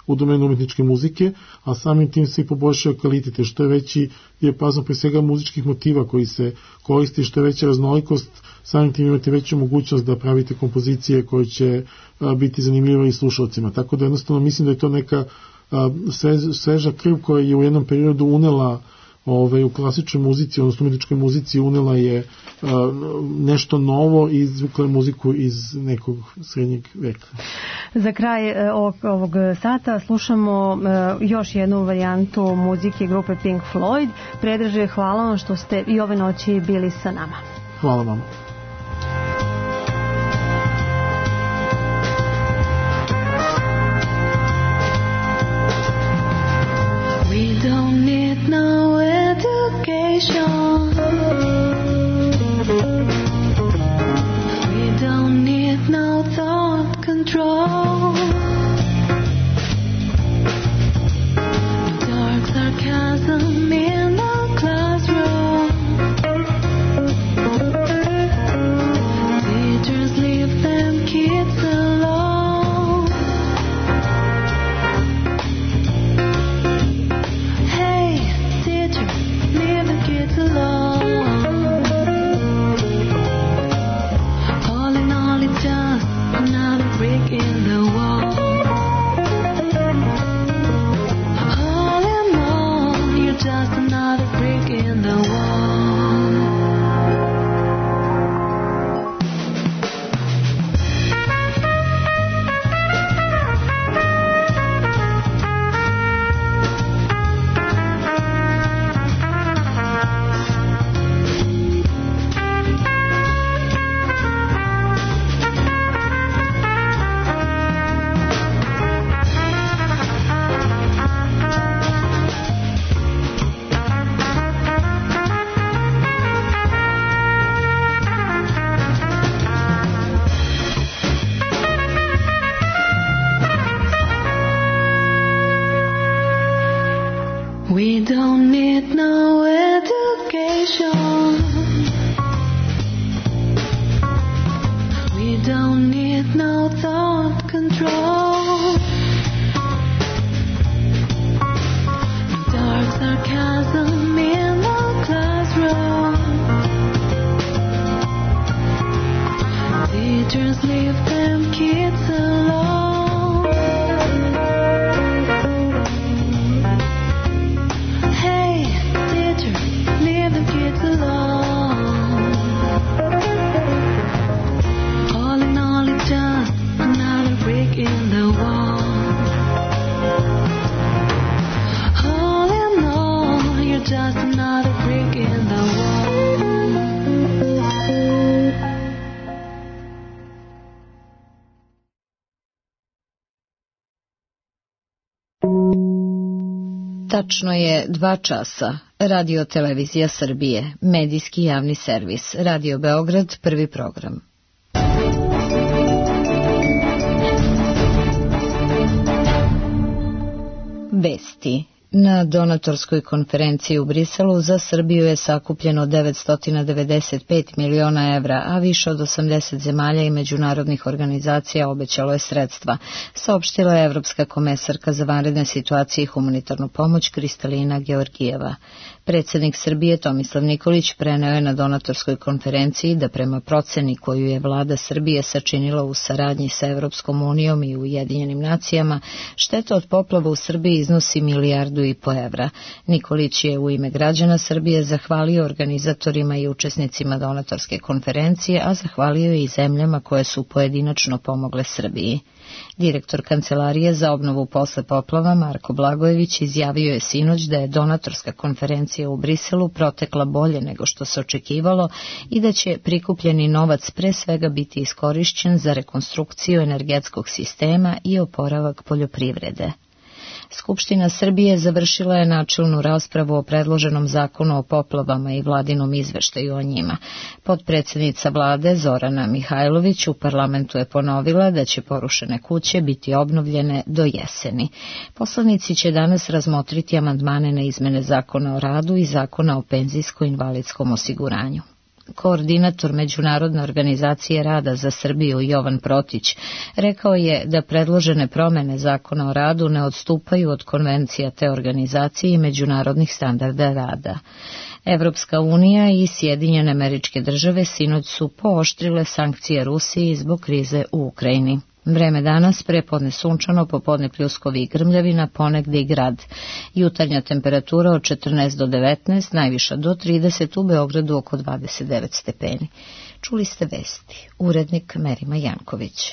u domenu umetničke muzike, a samim tim se i poboljšava kvalitet, što je veći dijapazon pre svega muzičkih motiva koji se koristi, što je veća raznolikost, samim tim imate veću mogućnost da pravite kompozicije koje će a, biti zanimljive i slušalcima. Tako da jednostavno mislim da je to neka a, svež, sveža krv koja je u jednom periodu unela Ove, u klasičnoj muzici, odnosno umetničkoj muzici unela je uh, nešto novo i izvukla je muziku iz nekog srednjeg veka. Za kraj uh, ovog, ovog sata slušamo uh, još jednu varijantu muzike grupe Pink Floyd. Predraže, hvala vam što ste i ove noći bili sa nama. Hvala vam. We don't need no education. We don't need no thought control. Dark sarcasm in the classroom. Teachers leave them kids alone. Hey, teacher, leave the kids alone. All in all, it's just another brick in the wall. All in all, you're just another brick in the wall. We don't need no education. We don't need no thought control. Dark sarcasm in the classroom. Teachers leave them kids alone. Leave the kids alone. All in all, it's just another brick in the wall. All in all, you're just another brick in the wall. Tačno je dva časa. Radio Televizija Srbije, medijski javni servis, Radio Beograd, prvi program. Vesti. Na donatorskoj konferenciji u Briselu za Srbiju je sakupljeno devetsto devedeset pet miliona evra, a više od osamdeset zemalja i međunarodnih organizacija obećalo je sredstva, saopštila je Evropska komesarka za vanredne situacije i humanitarnu pomoć Kristalina Georgijeva. Predsjednik Srbije Tomislav Nikolić preneo je na donatorskoj konferenciji da prema proceni koju je vlada Srbije sačinila u saradnji sa Evropskom unijom i Ujedinjenim nacijama, šteta od poplava u Srbiji iznosi milijardu i po evra. Nikolić je u ime građana Srbije zahvalio organizatorima i učesnicima donatorske konferencije, a zahvalio i zemljama koje su pojedinačno pomogle Srbiji. Direktor Kancelarije za obnovu posle poplava Marko Blagojević izjavio je sinoć da je donatorska konferencija u Briselu protekla bolje nego što se očekivalo i da će prikupljeni novac pre svega biti iskorišćen za rekonstrukciju energetskog sistema i oporavak poljoprivrede. Skupština Srbije završila je načelnu raspravu o predloženom zakonu o poplavama i vladinom izveštaju o njima. Potpredsjednica vlade Zorana Mihajlović u parlamentu je ponovila da će porušene kuće biti obnovljene do jeseni. Poslanici će danas razmotriti amandmane na izmene zakona o radu i zakona o penzijsko-invalidskom osiguranju. Koordinator Međunarodne organizacije rada za Srbiju Jovan Protić rekao je da predložene promene Zakona o radu ne odstupaju od konvencija te organizacije i međunarodnih standarda rada. Evropska unija i Sjedinjene Američke Države sinoć su pooštrile sankcije Rusiji zbog krize u Ukrajini. Vreme danas, prepodne sunčano, popodne pljuskovi i grmljavina, ponegde i grad. Jutarnja temperatura od četrnaest do devetnaest, najviša do trideset, u Beogradu oko dvadeset devet stepeni. Čuli ste vesti. Urednik Merima Janković.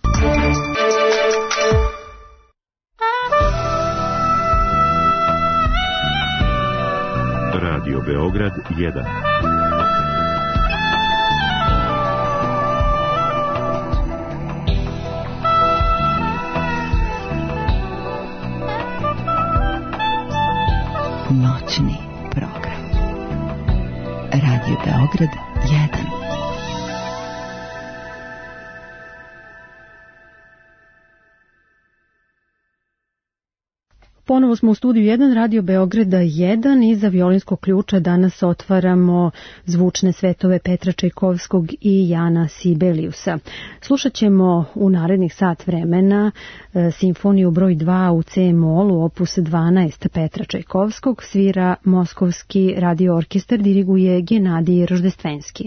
Radio Beograd jedan. Noćni program. Radio Beograd jedan. Ponovo smo u studiju jedan, Radio Beograda jedan, i za violinskog ključa danas otvaramo zvučne svetove Petra Čajkovskog i Jana Sibeliusa. Slušat ćemo u narednih sat vremena e, simfoniju broj dva u C-molu, opus dvanaest Petra Čajkovskog, svira Moskovski radio orkestar, diriguje Genadij Roždestvenski.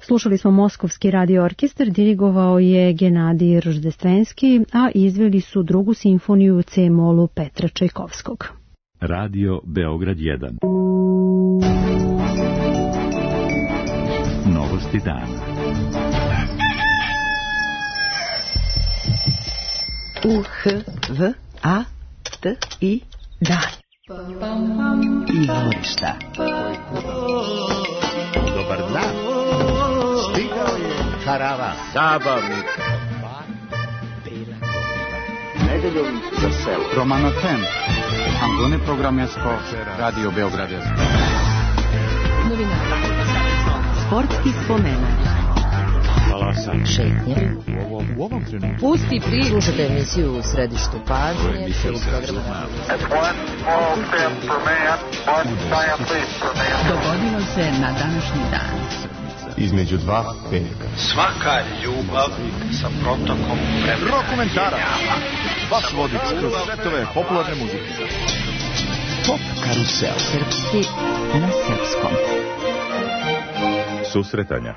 Slušali smo Moskovski radio orkestar, dirigovao je Genadij Roždestvenski, a izveli su drugu simfoniju u C-molu Petra Čajkovskog. Radio Beograd jedan. Novosti dana. U, H, V, A, T, I, dan. Izvorišta. Dobar dan. Stigao je karavan zabavnik. Nedeljom za selo. Romano Ten. Angone programersko Radio Beograd. Novinari. Sportski spomena. Balasan. Šetnje. U ovom, u ovom trenutku. Pusti pri. Slušajte emisiju u središtu pažnje. Dogodilo se na današnji dan. Između dva petka. Svaka ljubav sa protokom vremena. Rokomentara. Vaš vodič kroz svetove popularne muzike. Top karusel. Srpski na srpskom. Susretanja.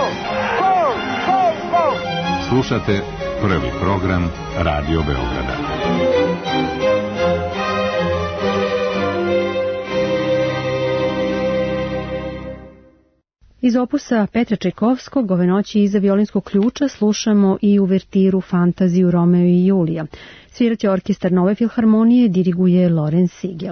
Slušate prvi program Radio Beograda. Iz opusa Petra Čajkovskog ove noći iza violinskog ključa slušamo i uvertiru Fantaziju Romeo i Julija. Sviraće orkestar Nove filharmonije, diriguje Lorenz Sigel.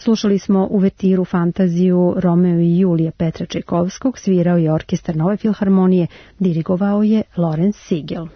Slušali smo uvertiru fantaziju Romeo i Julija Petra Čajkovskog, svirao je orkestar Nove filharmonije, dirigovao je Lorenz Sigel.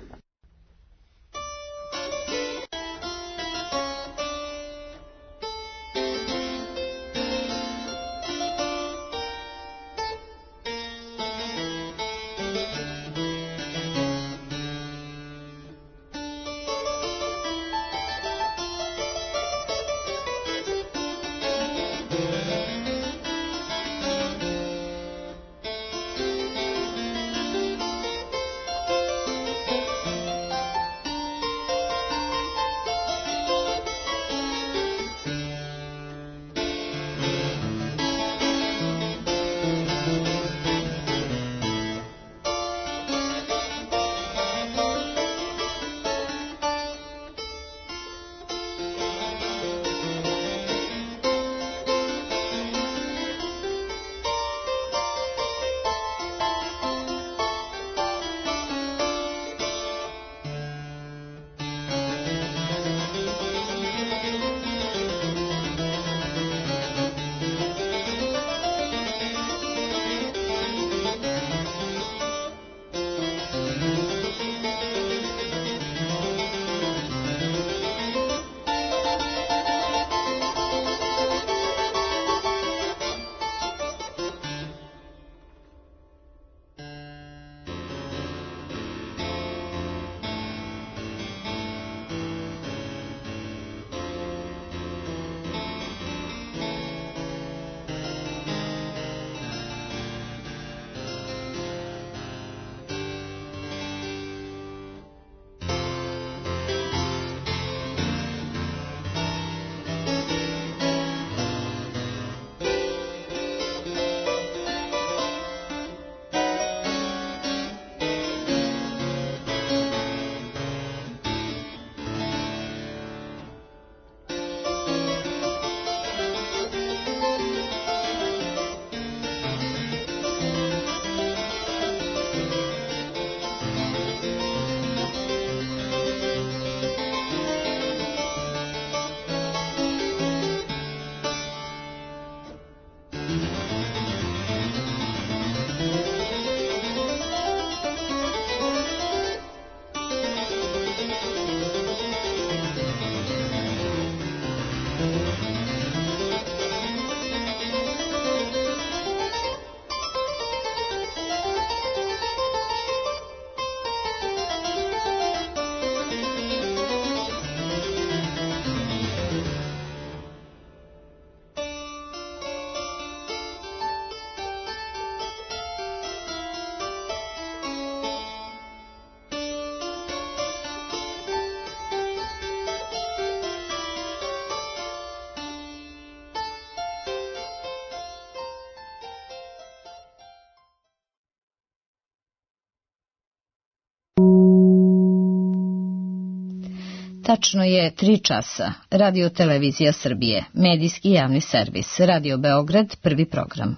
Tačno je tri časa. Radio Televizija Srbije, medijski javni servis, Radio Beograd, prvi program.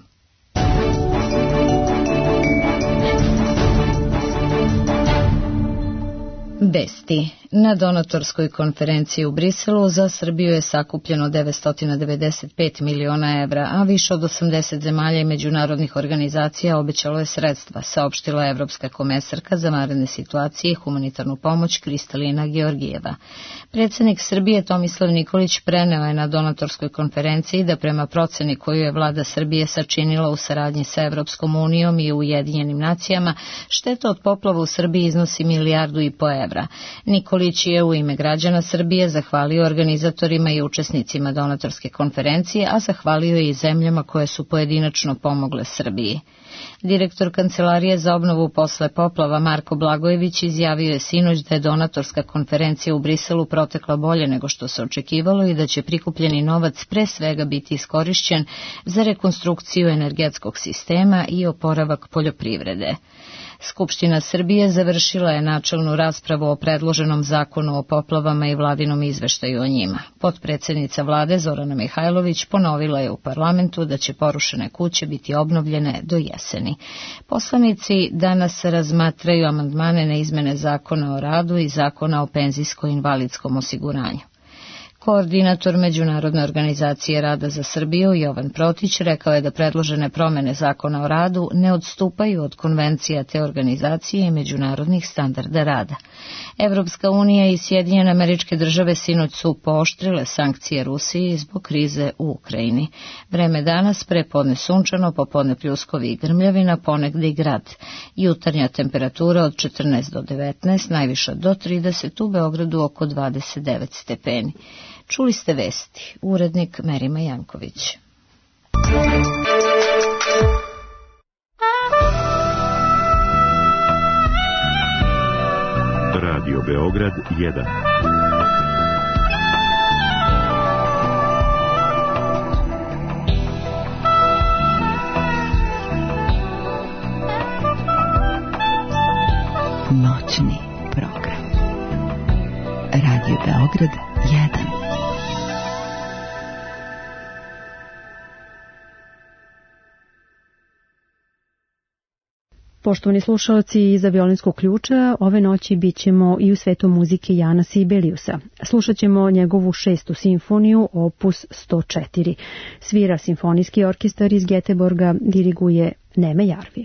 Vesti. Na donatorskoj konferenciji u Briselu za Srbiju je sakupljeno devetsto devedeset pet miliona evra, a više od osamdeset zemalja i međunarodnih organizacija obećalo je sredstva, saopštila je Evropska komesarka za vanredne situacije i humanitarnu pomoć Kristalina Georgijeva. Predsednik Srbije Tomislav Nikolić preneo je na donatorskoj konferenciji da prema proceni koju je vlada Srbije sačinila u saradnji sa Evropskom unijom i Ujedinjenim nacijama, šteta od poplava u Srbiji iznosi milijardu i po evra. Nikolić je u ime građana Srbije zahvalio organizatorima i učesnicima donatorske konferencije, a zahvalio je i zemljama koje su pojedinačno pomogle Srbiji. Direktor Kancelarije za obnovu posle poplava Marko Blagojević izjavio je sinoć da je donatorska konferencija u Briselu protekla bolje nego što se očekivalo i da će prikupljeni novac pre svega biti iskorišćen za rekonstrukciju energetskog sistema i oporavak poljoprivrede. Skupština Srbije završila je načelnu raspravu o predloženom zakonu o poplavama i vladinom izveštaju o njima. Potpredsednica vlade Zorana Mihajlović ponovila je u parlamentu da će porušene kuće biti obnovljene do jeseni. Poslanici danas razmatraju amandmane na izmene zakona o radu i zakona o penzijsko-invalidskom osiguranju. Koordinator Međunarodne organizacije rada za Srbiju Jovan Protić rekao je da predložene promene zakona o radu ne odstupaju od konvencija te organizacije i međunarodnih standarda rada. Evropska unija i Sjedinjene Američke Države sinoć su pooštrile sankcije Rusiji zbog krize u Ukrajini. Vreme danas prepodne sunčano, popodne pljuskovi i grmljavina, ponegde i grad. Jutarnja temperatura od četrnaest do devetnaest, najviša do trideset, u Beogradu oko dvadeset devet stepeni. Čuli ste vesti. Urednik Merima Janković. Radio Beograd jedan. Noćni program. Radio Beograd jedan. Poštovani slušalci, iza violinskog ključa ove noći bit ćemo i u svetu muzike Jana Sibeliusa. Slušat ćemo njegovu šestu simfoniju, opus sto četiri. Svira simfonijski orkestar iz Göteborga, diriguje Neme Jarvi.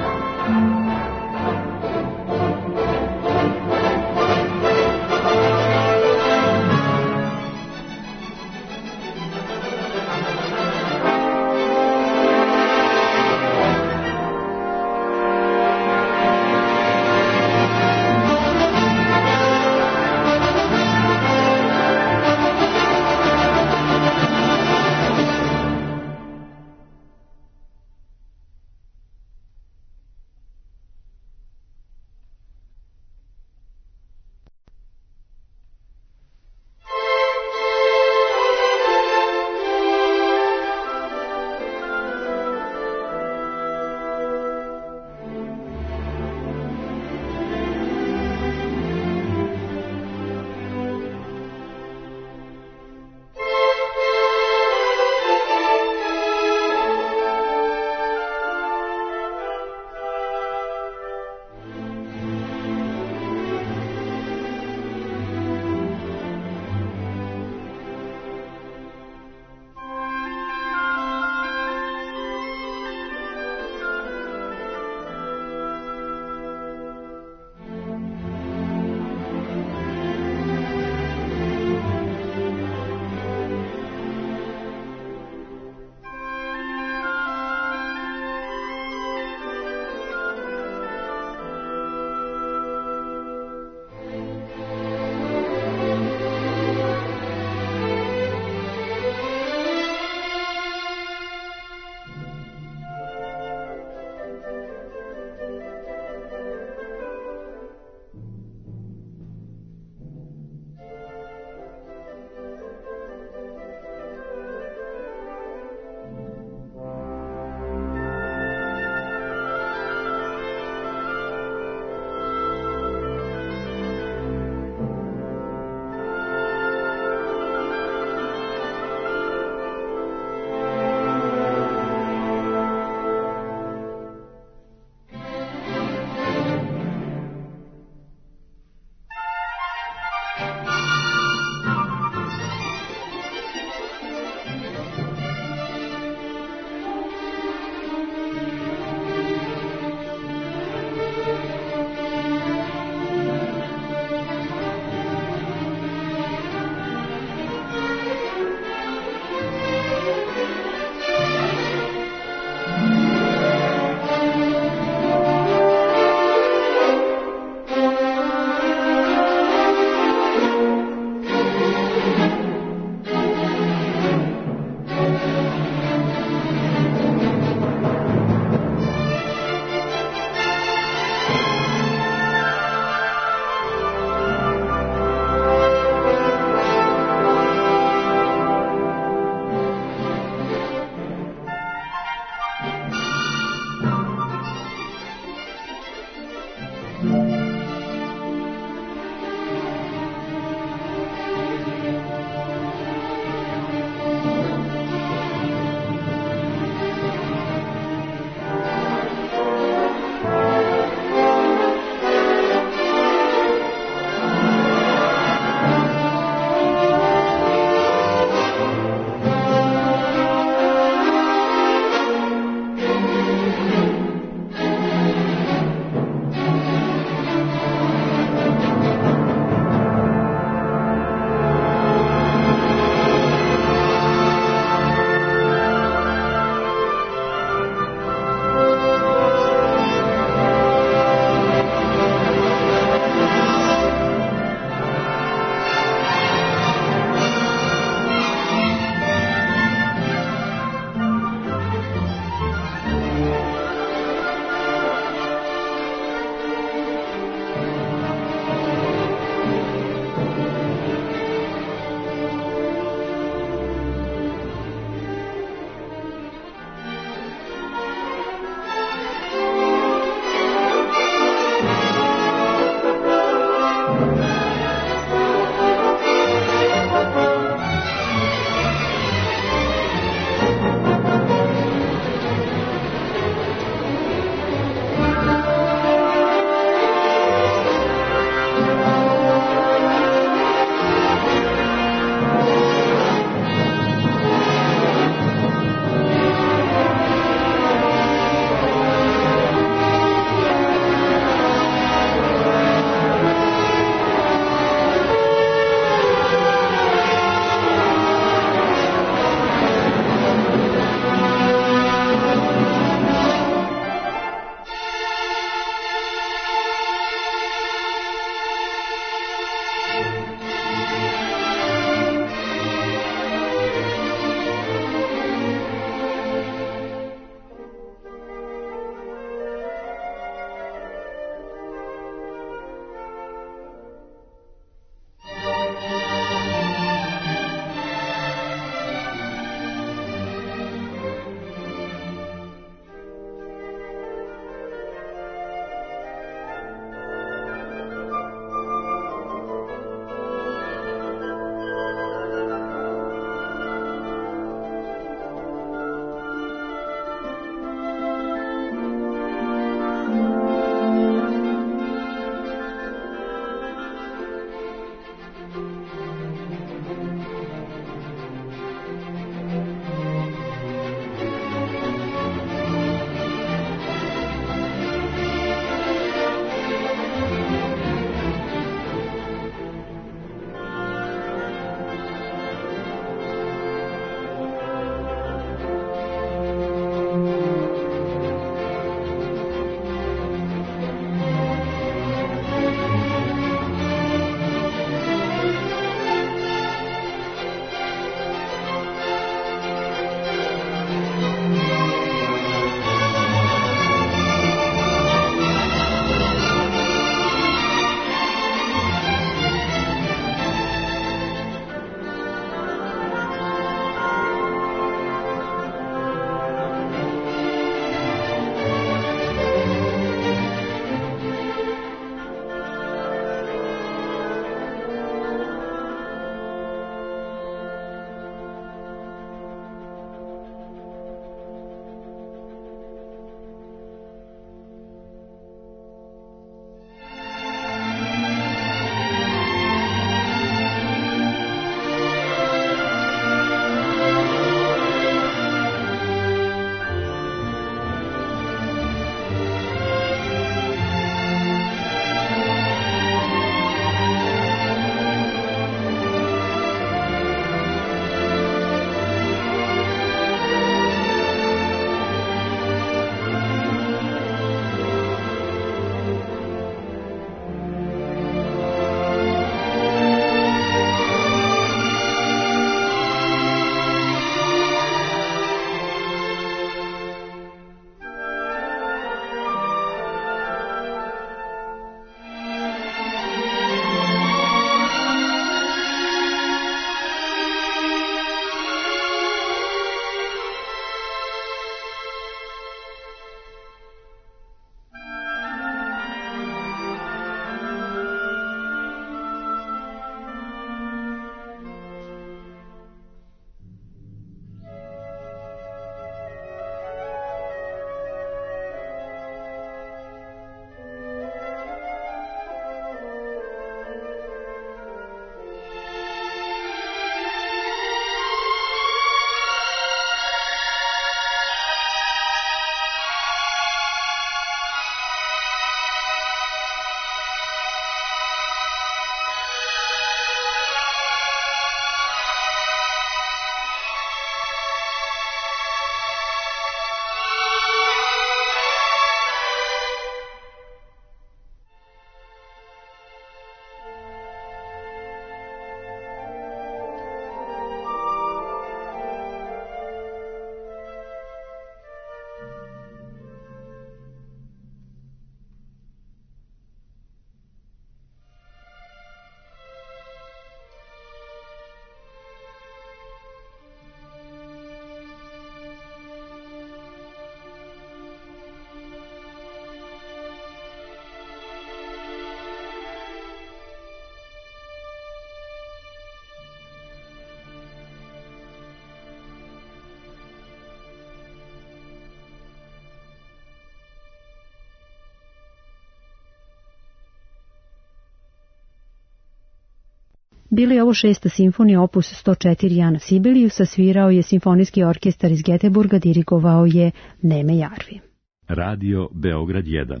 Bili je ovo šesta simfonija opus sto četiri Jana Sibeliusa, svirao je simfonijski orkestar iz Göteborga, dirigovao je Neme Jarvi. Radio Beograd jedan.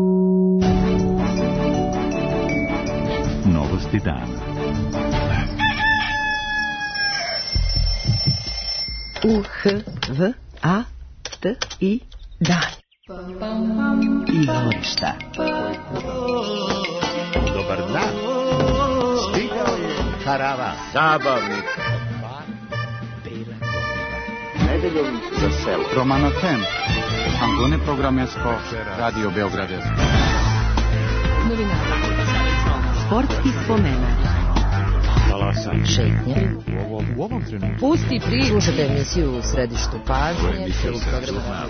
Novosti dana. U, H, V, A, T, I, dan. Izvorišta. Dobar dan. Stigao je karavan zabavnik. Nedeljom za selo. Romano Ten. Angone programesko Radio Beogradesko. Novinari. Sportskih spomena. Salasan. Šetnje. U ovom, u ovom trenutku. Pusti pri. Slušajte emisiju u središtu pažnje. Celog programa.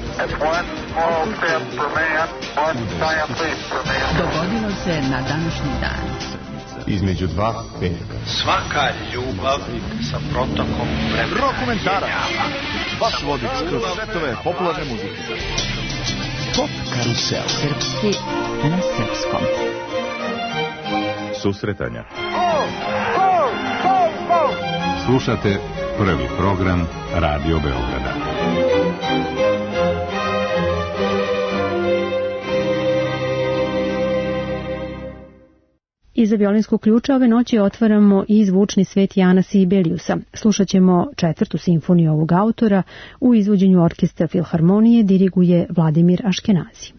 Dogodilo se na današnji dan. Između dva petka. Svaka ljubav sa protokom vremena. Rok komentara. Vas vodi kroz svetove popularne muzike. Top karusel. Srpski na srpskom. Susretanja. Slušate prvi program Radio Beograda. Iza violinskog ključa ove noći otvaramo i zvučni svet Jana Sibeliusa. Slušat ćemo četvrtu simfoniju ovog autora u izvođenju orkestra Filharmonije, diriguje Vladimir Aškenazi.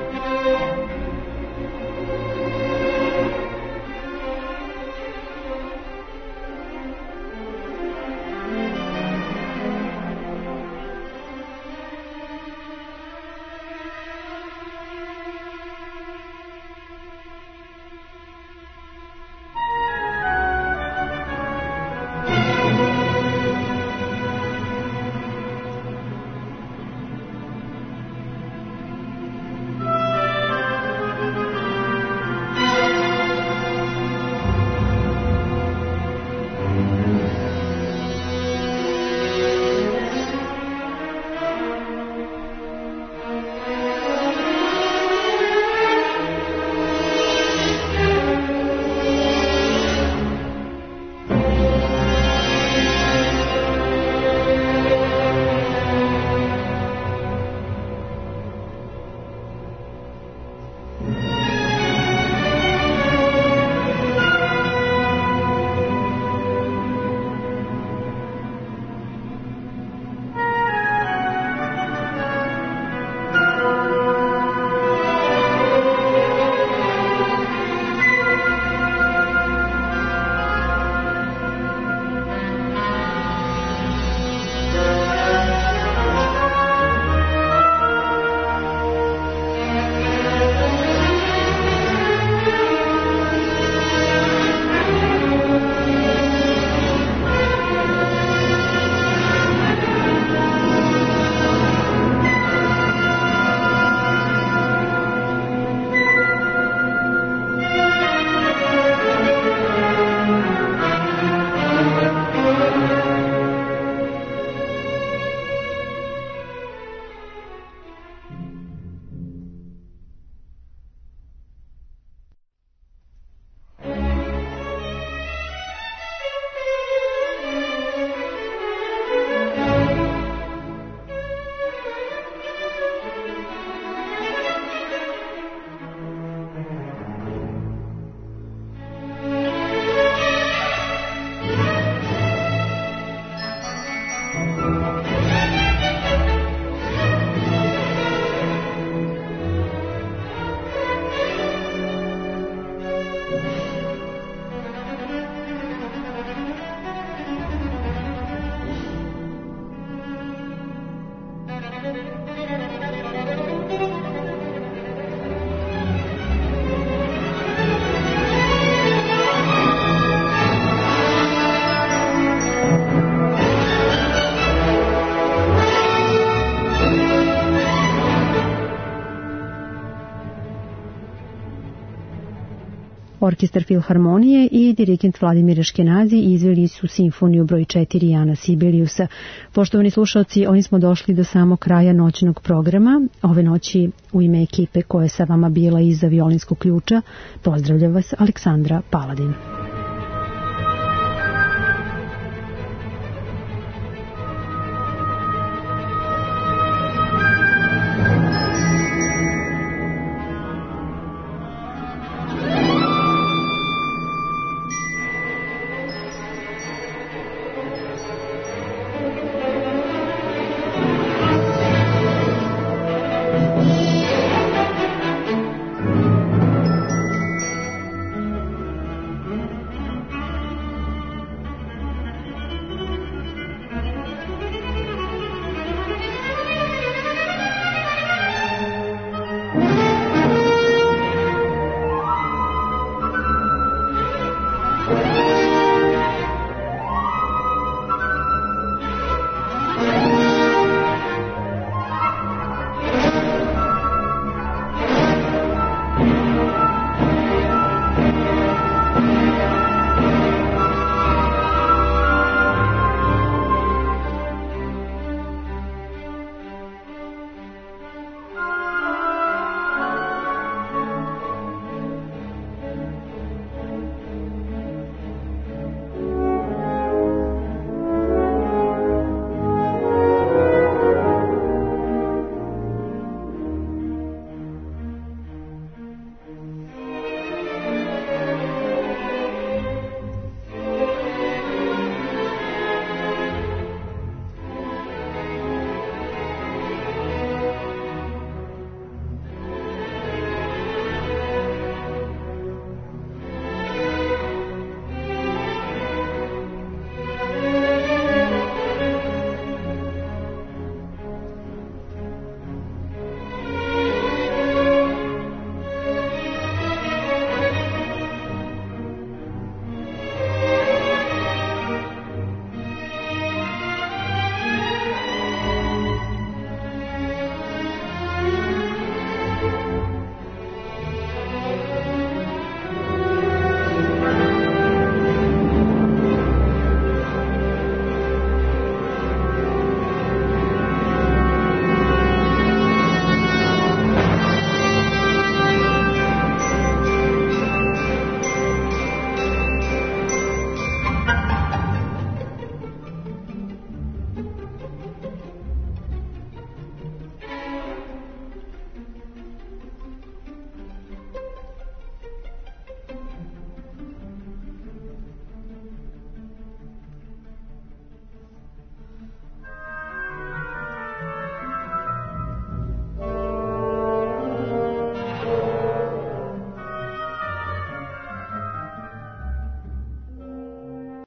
Orkestar Filharmonije i dirigent Vladimir Aškenazi izveli su simfoniju broj četiri Jana Sibeliusa. Poštovani slušalci, ovim smo došli do samog kraja noćnog programa. Ove noći u ime ekipe koja je sa vama bila iza violinskog ključa, pozdravlja vas Aleksandra Paladin.